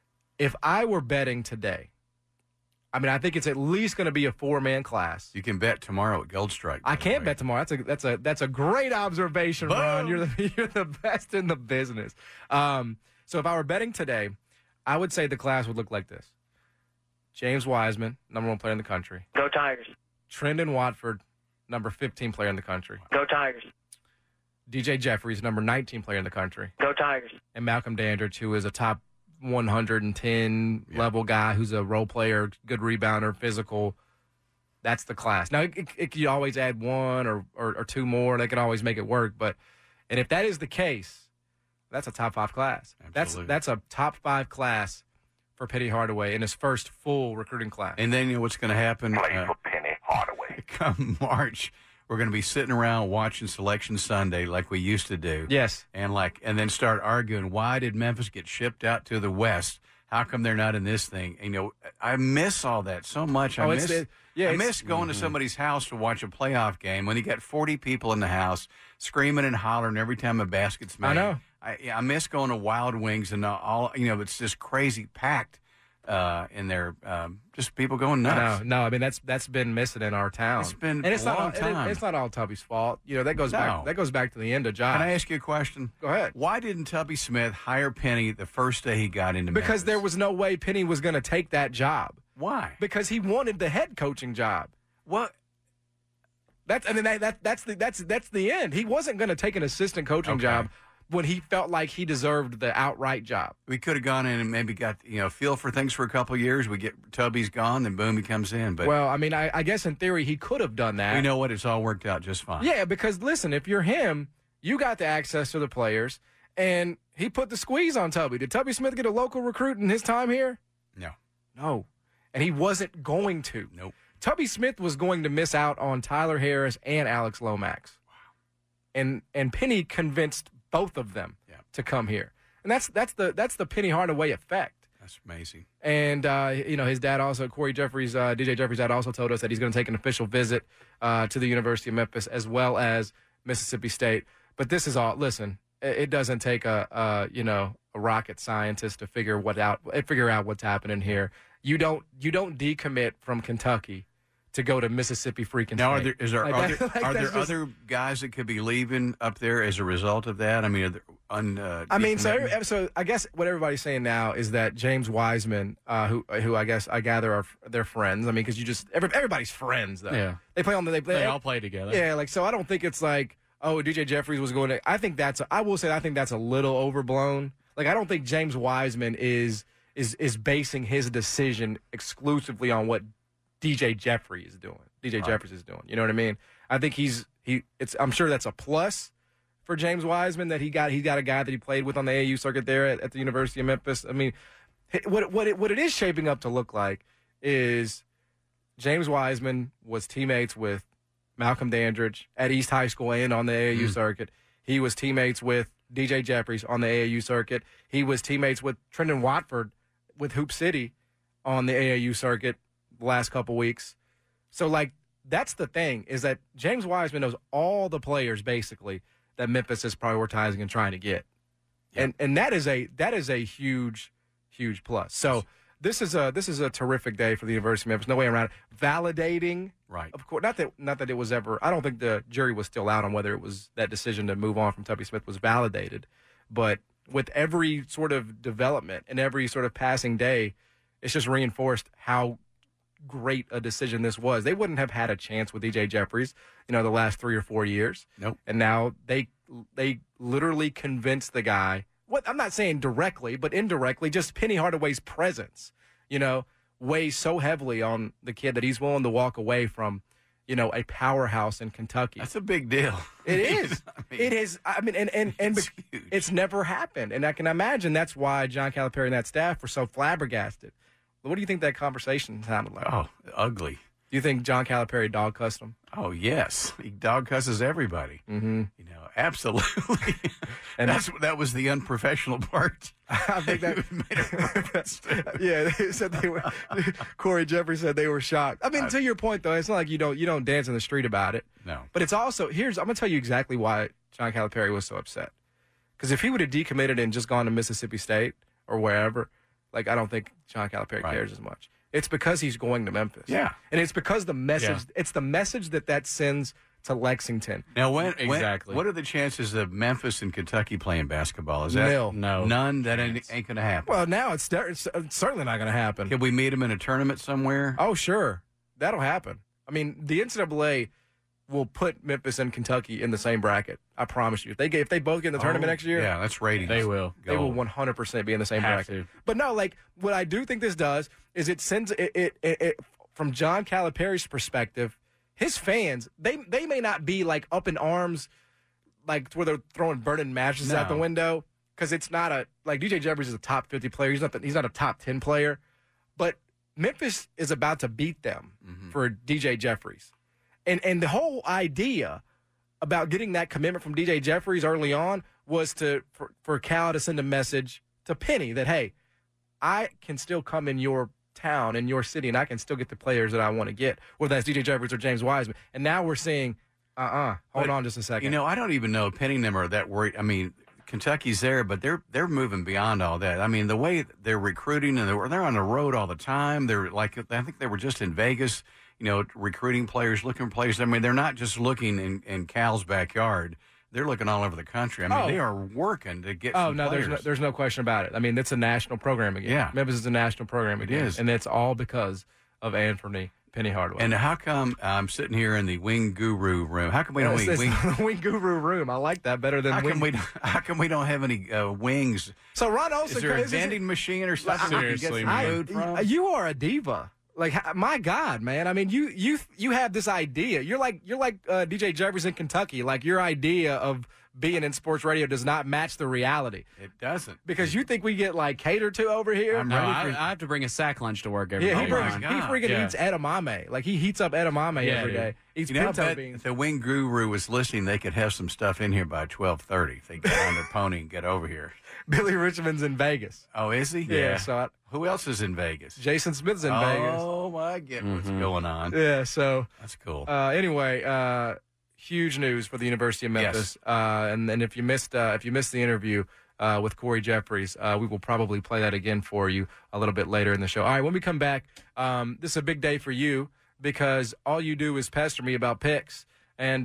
I: if I were betting today, I mean, I think it's at least going to be a 4-man class.
B: You can bet tomorrow at Goldstrike.
I: I can't bet tomorrow. That's a great observation,
B: Boom.
I: Ron. You're the best in the business. So if I were betting today, I would say the class would look like this: James Wiseman, number 1 player in the country.
Q: Go Tigers.
I: Trendon Watford, number 15 player in the country.
Q: Go Tigers.
I: DJ Jeffries, number 19 player in the country.
Q: Go Tigers.
I: And Malcolm Dandridge, who is a top 110 level guy, who's a role player, good rebounder, physical. That's the class. Now, it could always add 1 or 2 more. They could always make it work. And if that is the case, that's a top 5 class.
B: Absolutely.
I: That's a top 5 class for Penny Hardaway in his first full recruiting class.
B: And then what's going to happen?
Q: Play for Penny Hardaway.
B: Come March, we're going to be sitting around watching Selection Sunday like we used to do.
I: Yes.
B: And then start arguing, why did Memphis get shipped out to the West? How come they're not in this thing? And, I miss all that so much. I miss going to somebody's house to watch a playoff game when you got 40 people in the house screaming and hollering every time a basket's made.
I: I know.
B: I miss going to Wild Wings and all. It's just crazy packed in there. Just people going nuts.
I: No. I mean that's been missing in our town.
B: It's been
I: and it's
B: a
I: not
B: long time.
I: It's not all Tubby's fault. That goes back. That goes back to the end of Josh.
B: Can I ask you a question?
I: Go ahead.
B: Why didn't Tubby Smith hire Penny the first day he got into
I: Because
B: Memphis?
I: there was no way Penny was going to take that job.
B: Why?
I: Because he wanted the head coaching job.
B: What?
I: That's the end. He wasn't going to take an assistant coaching job when he felt like he deserved the outright job.
B: We could have gone in and maybe got feel for things for a couple of years. We get Tubby's gone, then boom, he comes in. But
I: well, I mean, I guess in theory he could have done that.
B: You know what? It's all worked out just fine.
I: Yeah, because listen, if you're him, you got the access to the players, and he put the squeeze on Tubby. Did Tubby Smith get a local recruit in his time here? No, and he wasn't going to.
B: Nope.
I: Tubby Smith was going to miss out on Tyler Harris and Alex Lomax. Wow. And Penny convinced both of them to come here. And that's the Penny Hardaway effect.
B: That's amazing.
I: And his dad also, Corey Jeffries, DJ Jeffries' dad also told us that he's going to take an official visit to the University of Memphis as well as Mississippi State. But this is all, listen, it doesn't take a rocket scientist to figure out what's happening here. You don't decommit from Kentucky to go to Mississippi freaking
B: now,
I: State.
B: Are there other guys that could be leaving up there as a result of that? I mean,
I: so I guess what everybody's saying now is that James Wiseman, who I guess I gather are their friends. I mean, because everybody's friends though.
F: Yeah,
I: they play on
F: they all play together.
I: Yeah, so I don't think it's like, oh, DJ Jeffries was going to. I think that's a little overblown. Like I don't think James Wiseman is basing his decision exclusively on what DJ Jeffries is doing. Jeffries is doing. You know what I mean? I think I'm sure that's a plus for James Wiseman that he got a guy that he played with on the AAU circuit there at the University of Memphis. I mean, what it is shaping up to look like is James Wiseman was teammates with Malcolm Dandridge at East High School and on the AAU circuit. He was teammates with DJ Jeffries on the AAU circuit. He was teammates with Trendon Watford with Hoop City on the AAU circuit the last couple weeks. So, that's the thing, is that James Wiseman knows all the players, basically, that Memphis is prioritizing and trying to get. Yep. And that is a huge, huge plus. So, this is a terrific day for the University of Memphis. No way around it. Validating.
B: Right.
I: Of course, not that it was ever, I don't think the jury was still out on whether it was that decision to move on from Tubby Smith was validated. But with every sort of development and every sort of passing day, it's just reinforced how great a decision this was. They wouldn't have had a chance with DJ Jeffries, the last 3 or 4 years.
B: Nope.
I: And now they literally convinced the guy. What I'm not saying directly, but indirectly, just Penny Hardaway's presence, weighs so heavily on the kid that he's willing to walk away from, a powerhouse in Kentucky.
B: That's a big deal.
I: It is. It is. I mean, and it's never happened. And I can imagine that's why John Calipari and that staff were so flabbergasted. What do you think that conversation sounded like?
B: Oh, ugly.
I: Do you think John Calipari dog cussed him?
B: Oh, yes. He dog cusses everybody.
I: Mm-hmm.
B: Absolutely. And that was the unprofessional part.
I: I think that yeah, they said they were. Corey Jeffries said they were shocked. I mean, to your point though, it's not like you don't dance in the street about it.
B: No.
I: But it's also I'm going to tell you exactly why John Calipari was so upset. Because if he would have decommitted and just gone to Mississippi State or wherever, I don't think John Calipari cares as much. It's because he's going to Memphis.
B: Yeah.
I: And it's because the message. Yeah. It's the message that sends to Lexington.
B: Now, what are the chances of Memphis and Kentucky playing basketball? Is that
I: nil?
F: No,
B: none. That ain't going to happen.
I: Well, now it's certainly not going to happen.
B: Can we meet them in a tournament somewhere?
I: Oh, sure, that'll happen. I mean, the NCAA will put Memphis and Kentucky in the same bracket. I promise you. If they both get in the tournament next year,
B: yeah, that's ratings.
F: They will.
I: They will 100% be in the same bracket.
F: To.
I: But no, what I do think this does is it sends it from John Calipari's perspective. His fans, they may not be up in arms, where they're throwing burning matches out the window, because it's not DJ Jeffries is a top 50 player. He's not a top 10 player, but Memphis is about to beat them for DJ Jeffries, And the whole idea about getting that commitment from DJ Jeffries early on was for Cal to send a message to Penny that, hey, I can still come in your town, in your city, and I can still get the players that I want to get, whether that's DJ Jeffries or James Wiseman. And now we're seeing, hold on just a second.
B: I don't even know if Penny and them are that worried. I mean, Kentucky's there, but they're moving beyond all that. I mean, the way they're recruiting, and they're on the road all the time. They're like, I think they were just in Vegas, recruiting players, looking for players. I mean, they're not just looking in Cal's backyard. They're looking all over the country. I mean, they are working to get some players.
I: There's no question about it. I mean, it's a national program again.
B: Yeah.
I: Memphis is a national program again.
B: It is.
I: And it's all because of Anthony Penny Hardaway.
B: And how come I'm sitting here in the Wing Guru room? How come we don't eat wing?
I: The Wing Guru room. I like that better than
B: how come we don't have any wings?
I: So Ron Olson,
B: is there a vending machine or something?
I: Seriously, you are a diva. Like, my God, man. I mean, you have this idea. You're like DJ Jeffries in Kentucky. Like, your idea of being in sports radio does not match the reality.
B: It doesn't.
I: Because you think we get, catered to over here?
F: I have to bring a sack lunch to work every day.
I: He freaking eats edamame. Like, he heats up edamame every day. Eats pinto beans.
B: If the Wing Guru was listening, they could have some stuff in here by 12:30. If they get on their pony and get over here.
I: Billy Richmond's in Vegas.
B: Oh, is he?
I: Yeah. So
B: who else is in Vegas?
I: Jason Smith's in Vegas.
B: Oh, I get what's going on.
I: Yeah, so.
B: That's cool.
I: Anyway, huge news for the University of Memphis.
B: Yes.
I: And if you missed the interview with Corey Jeffries, we will probably play that again for you a little bit later in the show. All right, when we come back, this is a big day for you because all you do is pester me about picks, and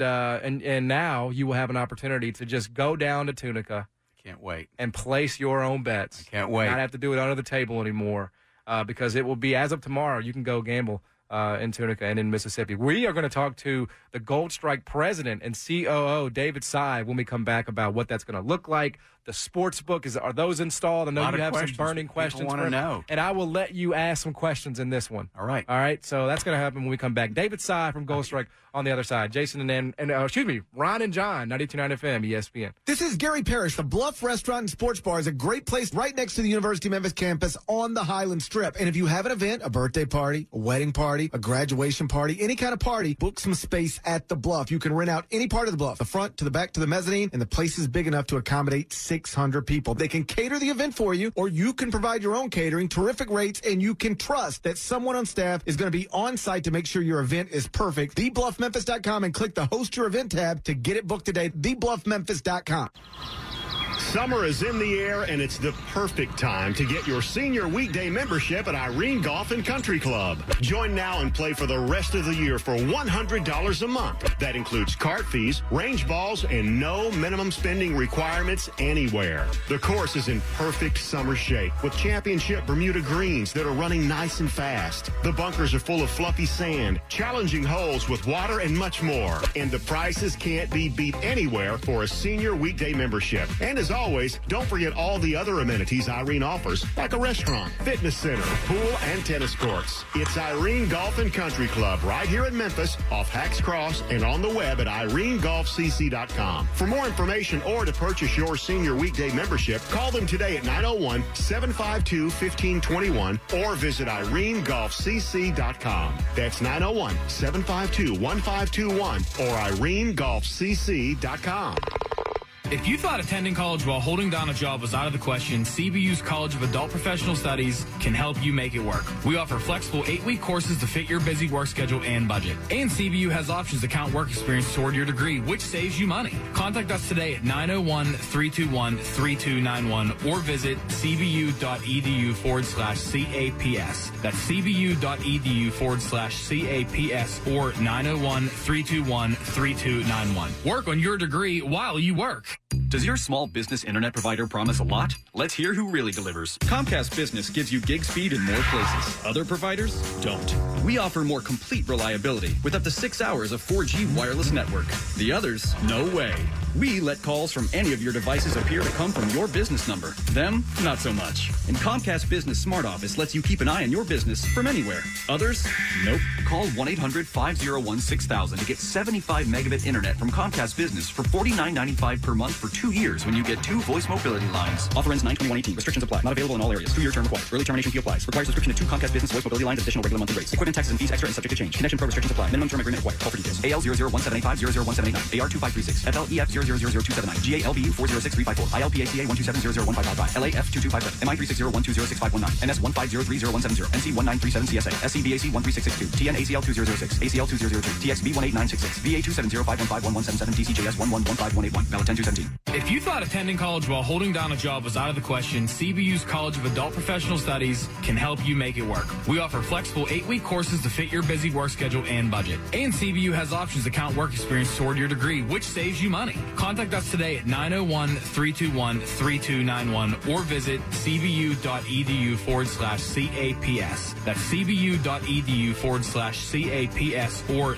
I: now you will have an opportunity to just go down to Tunica.
B: Can't wait.
I: And place your own bets.
B: I can't wait.
I: Not have to do it under the table anymore because it will be, as of tomorrow, you can go gamble in Tunica and in Mississippi. We are going to talk to the Gold Strike president and COO, David Sy, when we come back about what that's going to look like. The sports book, are those installed? I know you have some burning questions.
B: Want to know.
I: And I will let you ask some questions in this one.
B: All right.
I: All right. So that's going to happen when we come back. David Sy from Gold Strike on the other side. Jason and Ron and John, 92.9 FM, ESPN.
Q: This is Gary Parrish. The Bluff Restaurant and Sports Bar is a great place right next to the University of Memphis campus on the Highland Strip. And if you have an event, a birthday party, a wedding party, a graduation party, any kind of party, book some space at the Bluff. You can rent out any part of the Bluff, the front to the back to the mezzanine, and the place is big enough to accommodate 600 people. They can cater the event for you, or you can provide your own catering, terrific rates, and you can trust that someone on staff is going to be on site to make sure your event is perfect. TheBluffMemphis.com and click the Host Your Event tab to get it booked today. TheBluffMemphis.com.
G: Summer is in the air, and it's the perfect time to get your senior weekday membership at Irene Golf and Country Club. Join now and play for the rest of the year for $100 a month. That includes cart fees, range balls, and no minimum spending requirements anywhere. The course is in perfect summer shape with championship Bermuda greens that are running nice and fast. The bunkers are full of fluffy sand, challenging holes with water, and much more. And the prices can't be beat anywhere for a senior weekday membership. And as always, don't forget all the other amenities Irene offers, like a restaurant, fitness center, pool, and tennis courts. It's Irene Golf and Country Club right here in Memphis, off Hacks Cross, and on the web at irenegolfcc.com. For more information or to purchase your senior weekday membership, call them today at 901-752-1521 or visit irenegolfcc.com. That's 901-752-1521 or irenegolfcc.com.
R: If you thought attending college while holding down a job was out of the question, CBU's College of Adult Professional Studies can help you make it work. We offer flexible 8-week courses to fit your busy work schedule and budget. And CBU has options to count work experience toward your degree, which saves you money. Contact us today at 901-321-3291 or visit cbu.edu/CAPS. That's cbu.edu/CAPS or 901-321-3291. Work on your degree while you work.
S: Does your small business internet provider promise a lot? Let's hear who really delivers. Comcast Business gives you gig speed in more places. Other providers don't. We offer more complete reliability with up to 6 hours of 4G wireless network. The others, no way. We let calls from any of your devices appear to come from your business number. Them, not so much. And Comcast Business Smart Office lets you keep an eye on your business from anywhere. Others? Nope. Call 1-800-501-6000 to get 75 megabit internet from Comcast Business for $49.95 per month for 2 years when you get 2 voice mobility lines. Offer ends 9/21/18. Restrictions apply. Not available in all areas. 2-year term required. Early termination fee applies. Requires subscription to 2 Comcast Business voice mobility lines at additional regular monthly rates. Equipment, taxes, and fees extra and subject to change. Connection pro restrictions apply. Minimum term agreement required. Call for details. AL 001785 001789. AR 2536. FLEF 000279. GALBU 406354. ILPACA 127001555. LAF 2257. MI 36012065119. NS 15030170. NC 1937 CSA. SCBAC 13662. TN ACL 2006. ACL 2002. TXB 18966. VA 27051511777. DCJS 11151181. Valid 10217.
R: If you thought attending college while holding down a job was out of the question, CBU's College of Adult Professional Studies can help you make it work. We offer flexible 8-week courses to fit your busy work schedule and budget. And CBU has options to count work experience toward your degree, which saves you money. Contact us today at 901-321-3291 or visit cbu.edu/CAPS. That's cbu.edu/CAPS or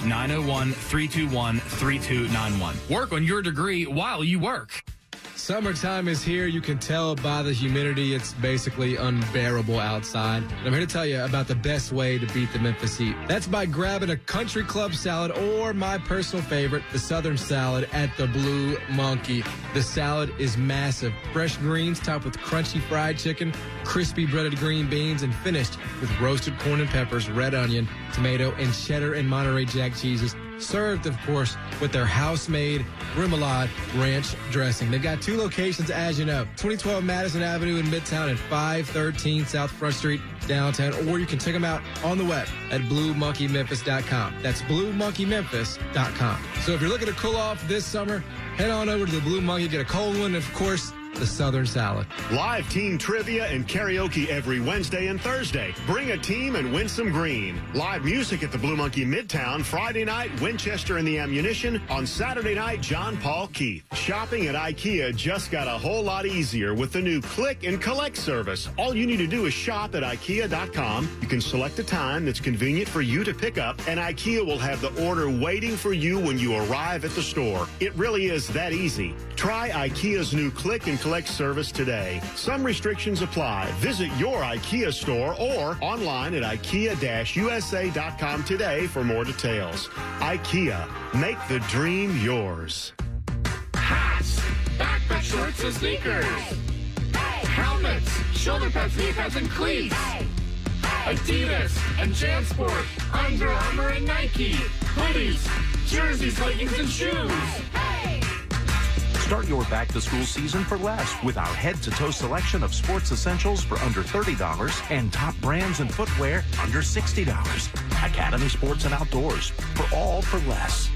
R: 901-321-3291. Work on your degree while you work.
I: Summertime is here. You can tell by the humidity. It's basically unbearable outside. And I'm here to tell you about the best way to beat the Memphis heat. That's by grabbing a country club salad or my personal favorite, the Southern salad at the Blue Monkey. The salad is massive. Fresh greens topped with crunchy fried chicken, crispy breaded green beans, and finished with roasted corn and peppers, red onion, tomato, and cheddar and Monterey Jack cheeses. Served, of course, with their house-made remoulade ranch dressing. They've got 2 locations, as you know. 2012 Madison Avenue in Midtown and 513 South Front Street downtown. Or you can check them out on the web at BlueMonkeyMemphis.com. That's BlueMonkeyMemphis.com. So if you're looking to cool off this summer, head on over to the Blue Monkey, get a cold one, and, of course, the Southern salad.
G: Live team trivia and karaoke every Wednesday and Thursday. Bring a team and win some green. Live music at the Blue Monkey Midtown. Friday night, Winchester and the Ammunition. On Saturday night, John Paul Keith. Shopping at IKEA just got a whole lot easier with the new Click and Collect service. All you need to do is shop at IKEA.com. You can select a time that's convenient for you to pick up, and IKEA will have the order waiting for you when you arrive at the store. It really is that easy. Try IKEA's new Click and Collect service today. Some restrictions apply. Visit your IKEA store or online at IKEA-USA.com today for more details. IKEA, make the dream yours.
H: Hats, backpack shorts and sneakers. Helmets, shoulder pads, knee pads, and cleats. Adidas and JanSport, Under Armour and Nike. Hoodies, jerseys, leggings, and shoes.
O: Start your back-to-school season for less with our head-to-toe selection of sports essentials for under $30 and top brands and footwear under $60. Academy Sports and Outdoors, for all for less.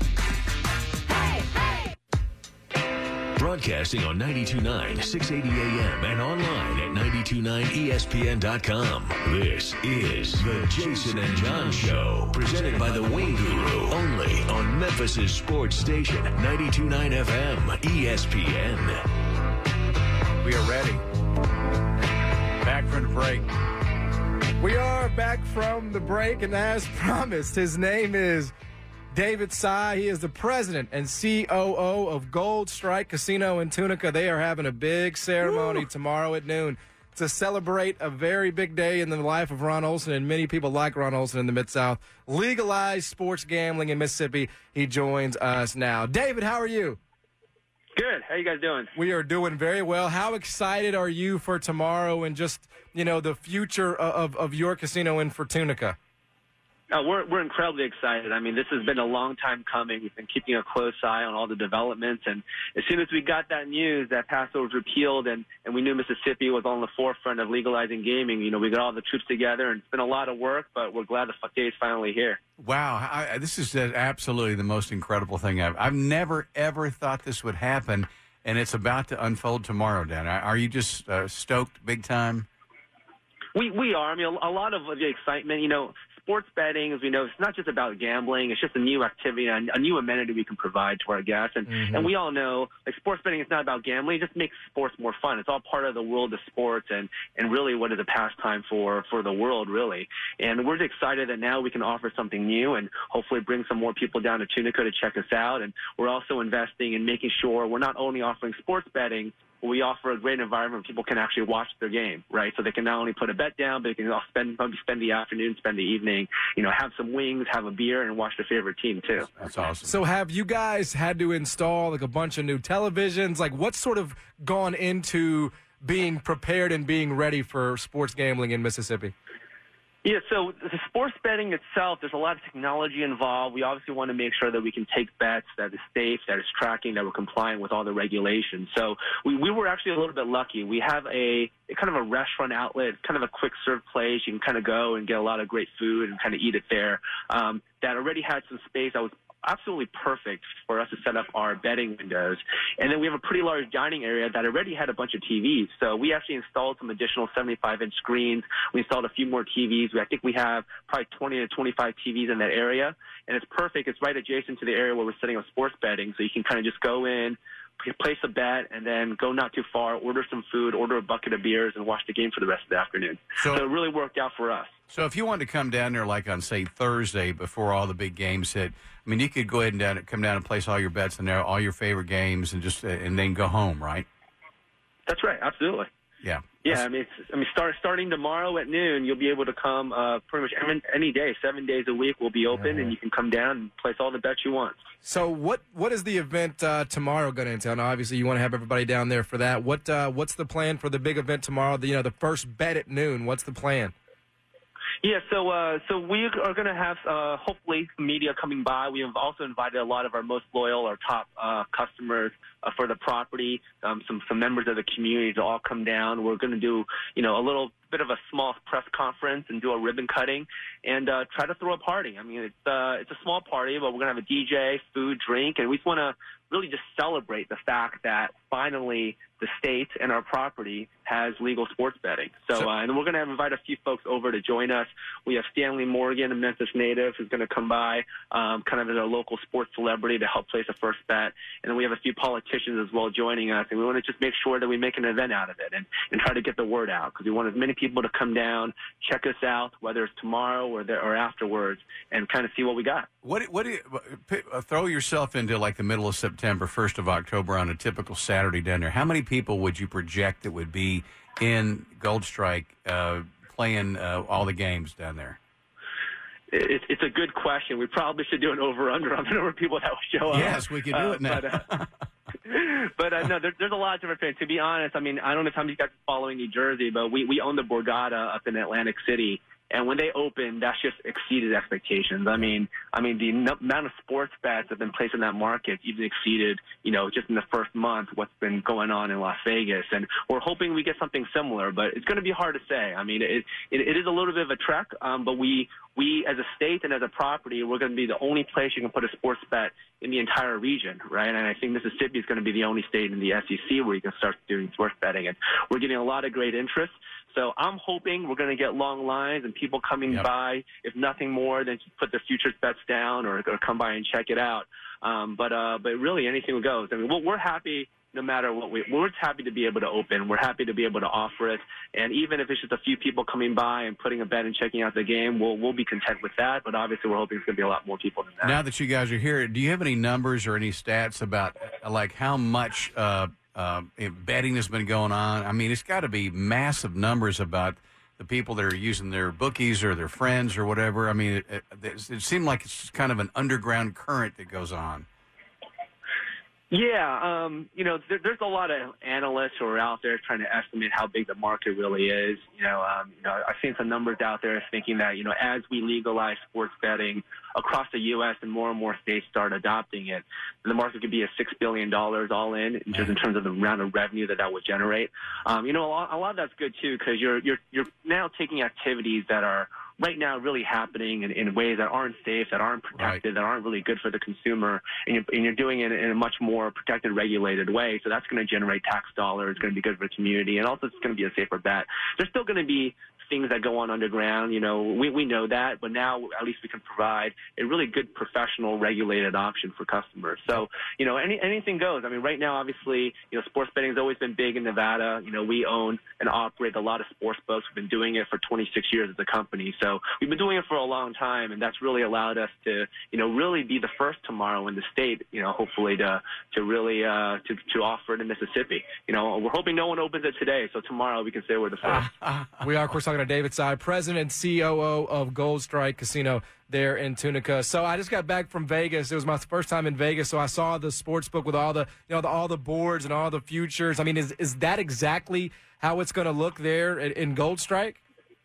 E: Broadcasting on 92.9, 680 AM and online at 929ESPN.com. This is the Jason and John Show, presented by the Wing Guru, only on Memphis' sports station, 92.9 FM, ESPN.
B: We are ready. Back from the break.
I: We are back from the break, and as promised, his name is David Sy. He is the president and COO of Gold Strike Casino in Tunica. They are having a big ceremony tomorrow at noon to celebrate a very big day in the life of Ron Olson, and many people like Ron Olson in the Mid-South. Legalized sports gambling in Mississippi. He joins us now. David, how are you?
T: Good. How you guys doing?
I: We are doing very well. How excited are you for tomorrow and just, the future of your casino in Tunica?
T: We're incredibly excited. I mean, this has been a long time coming. We've been keeping a close eye on all the developments. And as soon as we got that news that PASO was repealed and we knew Mississippi was on the forefront of legalizing gaming, we got all the troops together. And it's been a lot of work, but we're glad the day is finally here.
B: Wow. This is absolutely the most incredible thing ever. I've never, ever thought this would happen, and it's about to unfold tomorrow, Dan. Are you just stoked big time?
T: We are. I mean, a lot of the excitement, sports betting, as we know, it's not just about gambling. It's just a new activity, a new amenity we can provide to our guests. And we all know, like, sports betting is not about gambling. It just makes sports more fun. It's all part of the world of sports and really what is a pastime for the world, really. And we're excited that now we can offer something new and hopefully bring some more people down to Tunica to check us out. And we're also investing in making sure we're not only offering sports betting, we offer a great environment where people can actually watch their game, right? So they can not only put a bet down, but they can spend the afternoon, spend the evening, have some wings, have a beer, and watch their favorite team, too.
B: That's awesome.
I: So have you guys had to install, like, a bunch of new televisions? Like, what's sort of gone into being prepared and being ready for sports gambling in Mississippi?
T: Yeah, so the sports betting itself, there's a lot of technology involved. We obviously want to make sure that we can take bets that is safe, that is tracking, that we're complying with all the regulations. So we were actually a little bit lucky. We have a kind of a restaurant outlet, kind of a quick serve place. You can kind of go and get a lot of great food and kind of eat it there. That already had some space that was absolutely perfect for us to set up our betting windows. And then we have a pretty large dining area that already had a bunch of TVs. So we actually installed some additional 75-inch screens. We installed a few more TVs. I think we have probably 20 to 25 TVs in that area. And it's perfect. It's right adjacent to the area where we're setting up sports betting. So you can kind of just go in, place a bet, and then go not too far, order some food, order a bucket of beers, and watch the game for the rest of the afternoon. So it really worked out for us.
B: So if you wanted to come down there, like on, say, Thursday before all the big games hit, I mean, you could go ahead and come down and place all your bets in there, all your favorite games, and just and then go home, right?
T: That's right. Absolutely.
B: Yeah.
T: Yeah, starting tomorrow at noon, you'll be able to come pretty much any day. 7 days a week will be open, and you can come down and place all the bets you want.
I: So what is the event tomorrow going to entail? Now, obviously, you want to have everybody down there for that. What's the plan for the big event tomorrow? The first bet at noon. What's the plan?
T: Yeah, so we are going to have hopefully some media coming by. We have also invited a lot of our most loyal or top customers for the property, some members of the community to all come down. We're going to do a little bit of a small press conference and do a ribbon cutting and try to throw a party. I mean, it's a small party, but we're going to have a DJ, food, drink, and we just want to really just celebrate the fact that finally the state and our property has legal sports betting. So and we're going to invite a few folks over to join us. We have Stanley Morgan, a Memphis native, who's going to come by kind of as a local sports celebrity to help place a first bet. And then we have a few politicians as well joining us. And we want to just make sure that we make an event out of it and try to get the word out because we want as many people to come down, check us out, whether it's tomorrow or afterwards, and kind of see what we got.
B: What do you throw yourself into like the middle of September, 1st of October on a typical Saturday down there? How many people would you project that would be in Gold Strike playing all the games down there?
T: It's a good question. We probably should do an over-under on the number of people that will show up.
B: Yes, we can do it now.
T: But no, there's a lot of different things. To be honest, I mean, I don't know if some of you guys are following New Jersey, but we own the Borgata up in Atlantic City. And when they opened, that's just exceeded expectations. I mean, the amount of sports bets that have been placed in that market even exceeded, just in the first month, what's been going on in Las Vegas. And we're hoping we get something similar, but it's going to be hard to say. I mean, it is a little bit of a trek, but we as a state and as a property, we're going to be the only place you can put a sports bet in the entire region, right? And I think Mississippi is going to be the only state in the SEC where you can start doing sports betting. And we're getting a lot of great interest. So I'm hoping we're going to get long lines and people coming by, if nothing more than to put their futures bets down or come by and check it out. But really anything goes. I mean, we're happy no matter what. We're happy to be able to open. We're happy to be able to offer it. And even if it's just a few people coming by and putting a bet and checking out the game, we'll be content with that. But obviously we're hoping it's going to be a lot more people than that.
B: Now that you guys are here, do you have any numbers or any stats about like how much betting has been going on? I mean, it's got to be massive numbers about the people that are using their bookies or their friends or whatever. I mean, it seemed like it's kind of an underground current that goes on.
T: Yeah, there's a lot of analysts who are out there trying to estimate how big the market really is. I've seen some numbers out there thinking that, as we legalize sports betting across the U.S. and more states start adopting it, the market could be $6 billion all in, just in terms of the amount of revenue that would generate. A lot of that's good too, because you're now taking activities that are right now really happening in ways that aren't safe, that aren't protected, that aren't really good for the consumer, and you're doing it in a much more protected, regulated way. So that's going to generate tax dollars, it's going to be good for the community, and also it's going to be a safer bet. There's still going to be things that go on underground. You know, we know that, but now at least we can provide a really good professional regulated option for customers. So, you know, anything goes. I mean, right now, obviously, you know, sports betting has always been big in Nevada. You know, we own and operate a lot of sports books. We've been doing it for 26 years as a company. So we've been doing it for a long time, and that's really allowed us to, you know, really be the first tomorrow in the state, you know, hopefully to really to offer it in Mississippi. You know, we're hoping no one opens it today, so tomorrow we can say we're the first.
I: We are, of course, talking to David Tsai, President and COO of Gold Strike Casino there in Tunica. So I just got back from Vegas. It was my first time in Vegas, so I saw the sports book with all the, you know, all the boards and all the futures. I mean, is that exactly how it's going to look there in Gold Strike?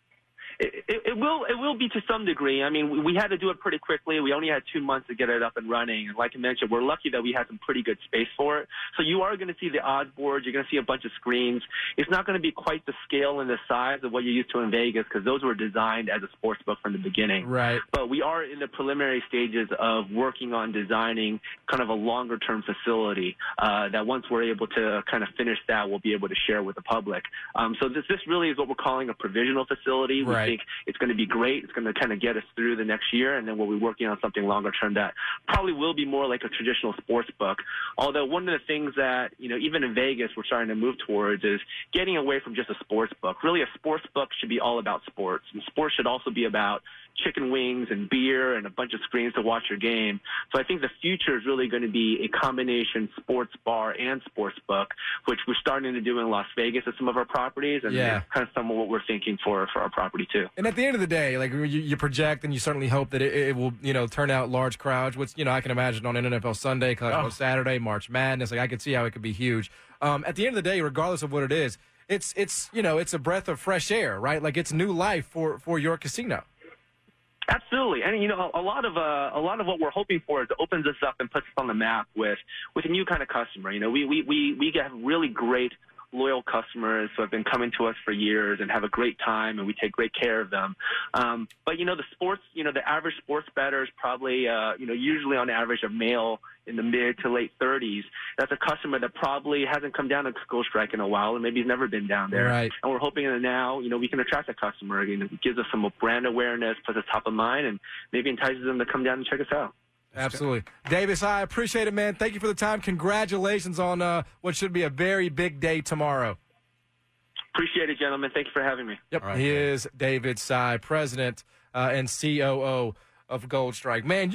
T: It will be to some degree. I mean, we had to do it pretty quickly. We only had 2 months to get it up and running. And like I mentioned, we're lucky that we had some pretty good space for it. So you are going to see the odds board. You're going to see a bunch of screens. It's not going to be quite the scale and the size of what you're used to in Vegas because those were designed as a sports book from the beginning.
I: Right.
T: But we are in the preliminary stages of working on designing kind of a longer-term facility that once we're able to kind of finish that, we'll be able to share with the public. So this really is what we're calling a provisional facility.
I: Right.
T: We think it's going to be great. It's going to kind of get us through the next year, and then we'll be working on something longer term that probably will be more like a traditional sports book. Although one of the things that, you know, even in Vegas we're starting to move towards is getting away from just a sports book. Really, a sports book should be all about sports, and sports should also be about chicken wings and beer and a bunch of screens to watch your game. So I think the future is really going to be a combination sports bar and sports book, which we're starting to do in Las Vegas at some of our properties, and kind of some of what we're thinking for our property too.
I: And at the end of the day, like you project and you certainly hope that it will, you know, turn out large crowds, which, you know, I can imagine on NFL Sunday, College Saturday, March Madness. Like I could see how it could be huge. At the end of the day, regardless of what it is, it's you know, it's a breath of fresh air, right? Like it's new life for your casino.
T: Absolutely, and you know, a lot of what we're hoping for is it opens us up and puts us on the map with a new kind of customer. You know, we get really great loyal customers who have been coming to us for years and have a great time, and we take great care of them. But you know, the average sports bettor is probably you know, usually on average a male in the mid to late 30s. That's a customer that probably hasn't come down to Gold Strike in a while, and maybe he's never been down there.
I: Right.
T: And we're hoping that now, you know, we can attract a customer. You know, it gives us some brand awareness, puts us top of mind, and maybe entices them to come down and check us out.
I: Absolutely. Davis, I appreciate it, man. Thank you for the time. Congratulations on what should be a very big day tomorrow.
T: Appreciate it, gentlemen. Thank you for having me.
I: Yep. Right, he is David Tsai, President and COO of Gold Strike. Man,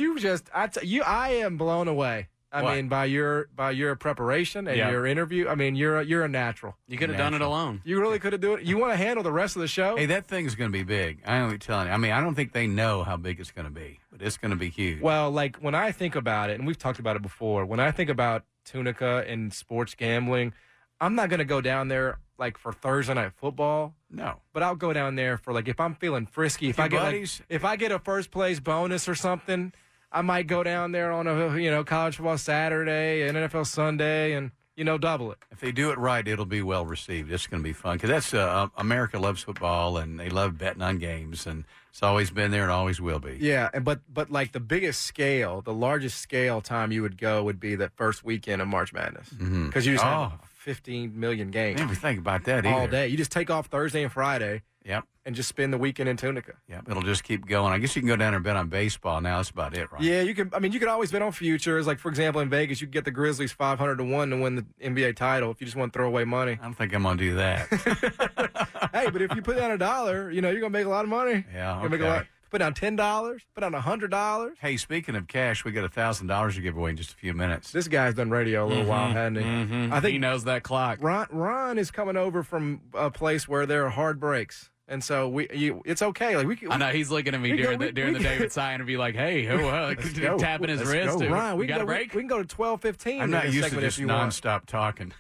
I: I am blown away. I mean, by your preparation and your interview. I mean, you're a natural.
F: You could have done it alone.
I: You really could have done it. You want to handle the rest of the show?
B: Hey, that thing's going to be big. I'm telling you. I mean, I don't think they know how big it's going to be, but it's going to be huge.
I: Well, like when I think about it, and we've talked about it before, when I think about Tunica and sports gambling, I'm not going to go down there like for Thursday night football.
B: No.
I: But I'll go down there for like if I'm feeling frisky, if I get a first place bonus or something, I might go down there on a college football Saturday and NFL Sunday and double it.
B: If they do it right, it'll be well received. It's going to be fun because that's America loves football and they love betting on games, and it's always been there and always will be.
I: Yeah, but like the biggest scale, the largest scale time you would go would be that first weekend of March Madness because you just have 15 million games.
B: I never think about that either.
I: All day. You just take off Thursday and Friday.
B: Yep.
I: And just spend the weekend in Tunica.
B: Yep. It'll just keep going. I guess you can go down there and bet on baseball now. That's about it, right?
I: Yeah, you can. I mean, you can always bet on futures. Like, for example, in Vegas, you can get the Grizzlies 500-1 to win the NBA title if you just want to throw away money.
B: I don't think I'm going to do that.
I: Hey, but if you put down $1, you're going to make a lot of money.
B: Yeah,
I: okay. Make a lot. Put down $10, put down $100.
B: Hey, speaking of cash, we got $1,000 to give away in just a few minutes.
I: This guy's done radio a little while, hasn't he?
F: Mm-hmm. I think he knows that clock.
I: Ron is coming over from a place where there are hard breaks. And so it's okay. Like
F: I know he's looking at me during the David Tsai and be like, "Hey, tapping his wrist."
I: Ryan,
F: we got a break.
I: We can go to 12:15.
B: I'm not used to just nonstop talking.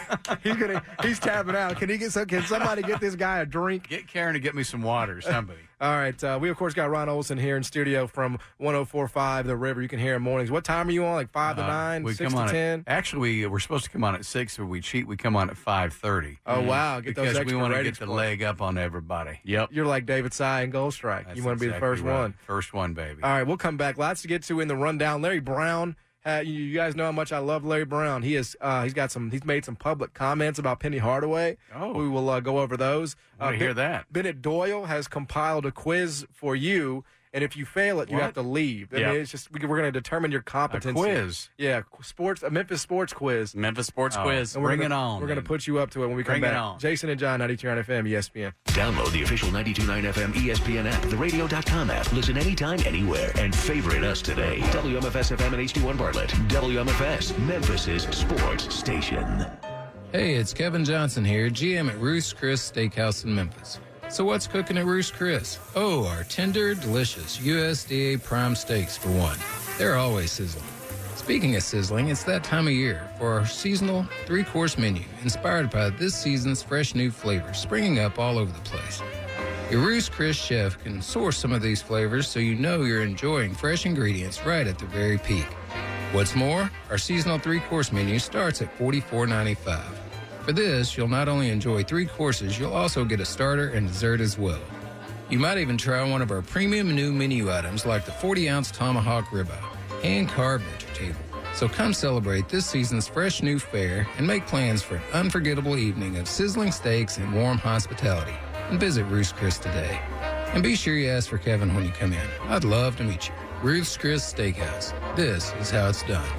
I: He's tapping out. Can somebody get this guy a drink?
B: Get Karen to get me some water. Somebody.
I: All right. We of course got Ron Olson here in studio from 104.5 The River. You can hear him mornings. What time are you on? Like 5 to 9, 6 to 10.
B: Actually, we're supposed to come on at 6. If we cheat, we come on at 5:30.
I: Oh wow! Get
B: because
I: those
B: we want to get
I: the
B: leg up on everybody.
F: Yep.
I: You're like David Tsai and Gold Strike. You want to be the first one.
B: First one, baby.
I: All right, we'll come back. Lots to get to in the rundown. Larry Brown You guys know how much I love Larry Brown. He's made some public comments about Penny Hardaway.
B: Oh.
I: We will go over those.
B: I hear that.
I: Bennett Doyle has compiled a quiz for you. And if you fail it, you have to leave. I mean, it's just we're going to determine your competency.
B: A quiz.
I: Yeah, a Memphis sports quiz.
F: Memphis sports quiz.
I: Bring
F: it on.
I: We're going to put you up to it when we come back.
F: Bring it on.
I: Jason and John, 92.9 FM, ESPN.
E: Download the official 92.9 FM ESPN app, the radio.com app. Listen anytime, anywhere, and favorite us today. WMFS FM and HD1 Bartlett. WMFS, Memphis's sports station.
U: Hey, it's Kevin Johnson here, GM at Ruth's Chris Steakhouse in Memphis. So what's cooking at Ruth's Chris? Oh, our tender, delicious USDA prime steaks for one. They're always sizzling. Speaking of sizzling, it's that time of year for our seasonal 3-course menu, inspired by this season's fresh new flavors springing up all over the place. Your Ruth's Chris chef can source some of these flavors so you know you're enjoying fresh ingredients right at the very peak. What's more, our seasonal 3-course menu starts at $44.95. For this, you'll not only enjoy 3 courses, you'll also get a starter and dessert as well. You might even try one of our premium new menu items like the 40-ounce tomahawk ribeye, hand-carved table. So come celebrate this season's fresh new fare and make plans for an unforgettable evening of sizzling steaks and warm hospitality. And visit Ruth's Chris today. And be sure you ask for Kevin when you come in. I'd love to meet you. Ruth's Chris Steakhouse. This is how it's done.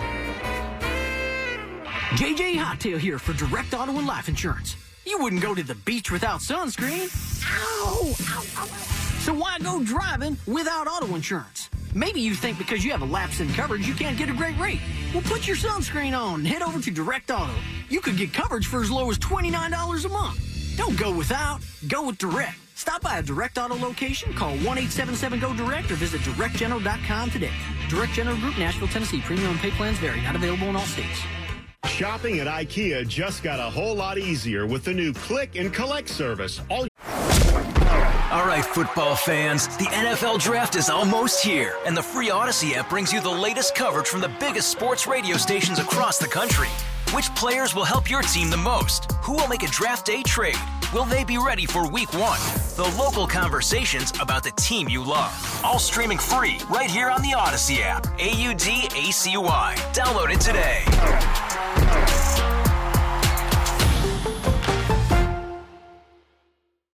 V: JJ Hottail here for Direct Auto and Life Insurance. You wouldn't go to the beach without sunscreen. Ow! Ow, ow. So why go driving without auto insurance? Maybe you think because you have a lapse in coverage you can't get a great rate. Well, put your sunscreen on and head over to Direct Auto. You could get coverage for as low as $29 a month. Don't go without. Go with Direct. Stop by a Direct Auto location, call 1-877-GO-DIRECT or visit directgeneral.com today. Direct General Group, Nashville, Tennessee. Premium and pay plans vary. Not available in all states.
G: Shopping at IKEA just got a whole lot easier with the new Click and Collect service.
W: All right, football fans, the NFL Draft is almost here, and the free Odyssey app brings you the latest coverage from the biggest sports radio stations across the country. Which players will help your team the most? Who will make a draft day trade? Will they be ready for week 1? The local conversations about the team you love. All streaming free right here on the Odyssey app. AUDACY. Download it today.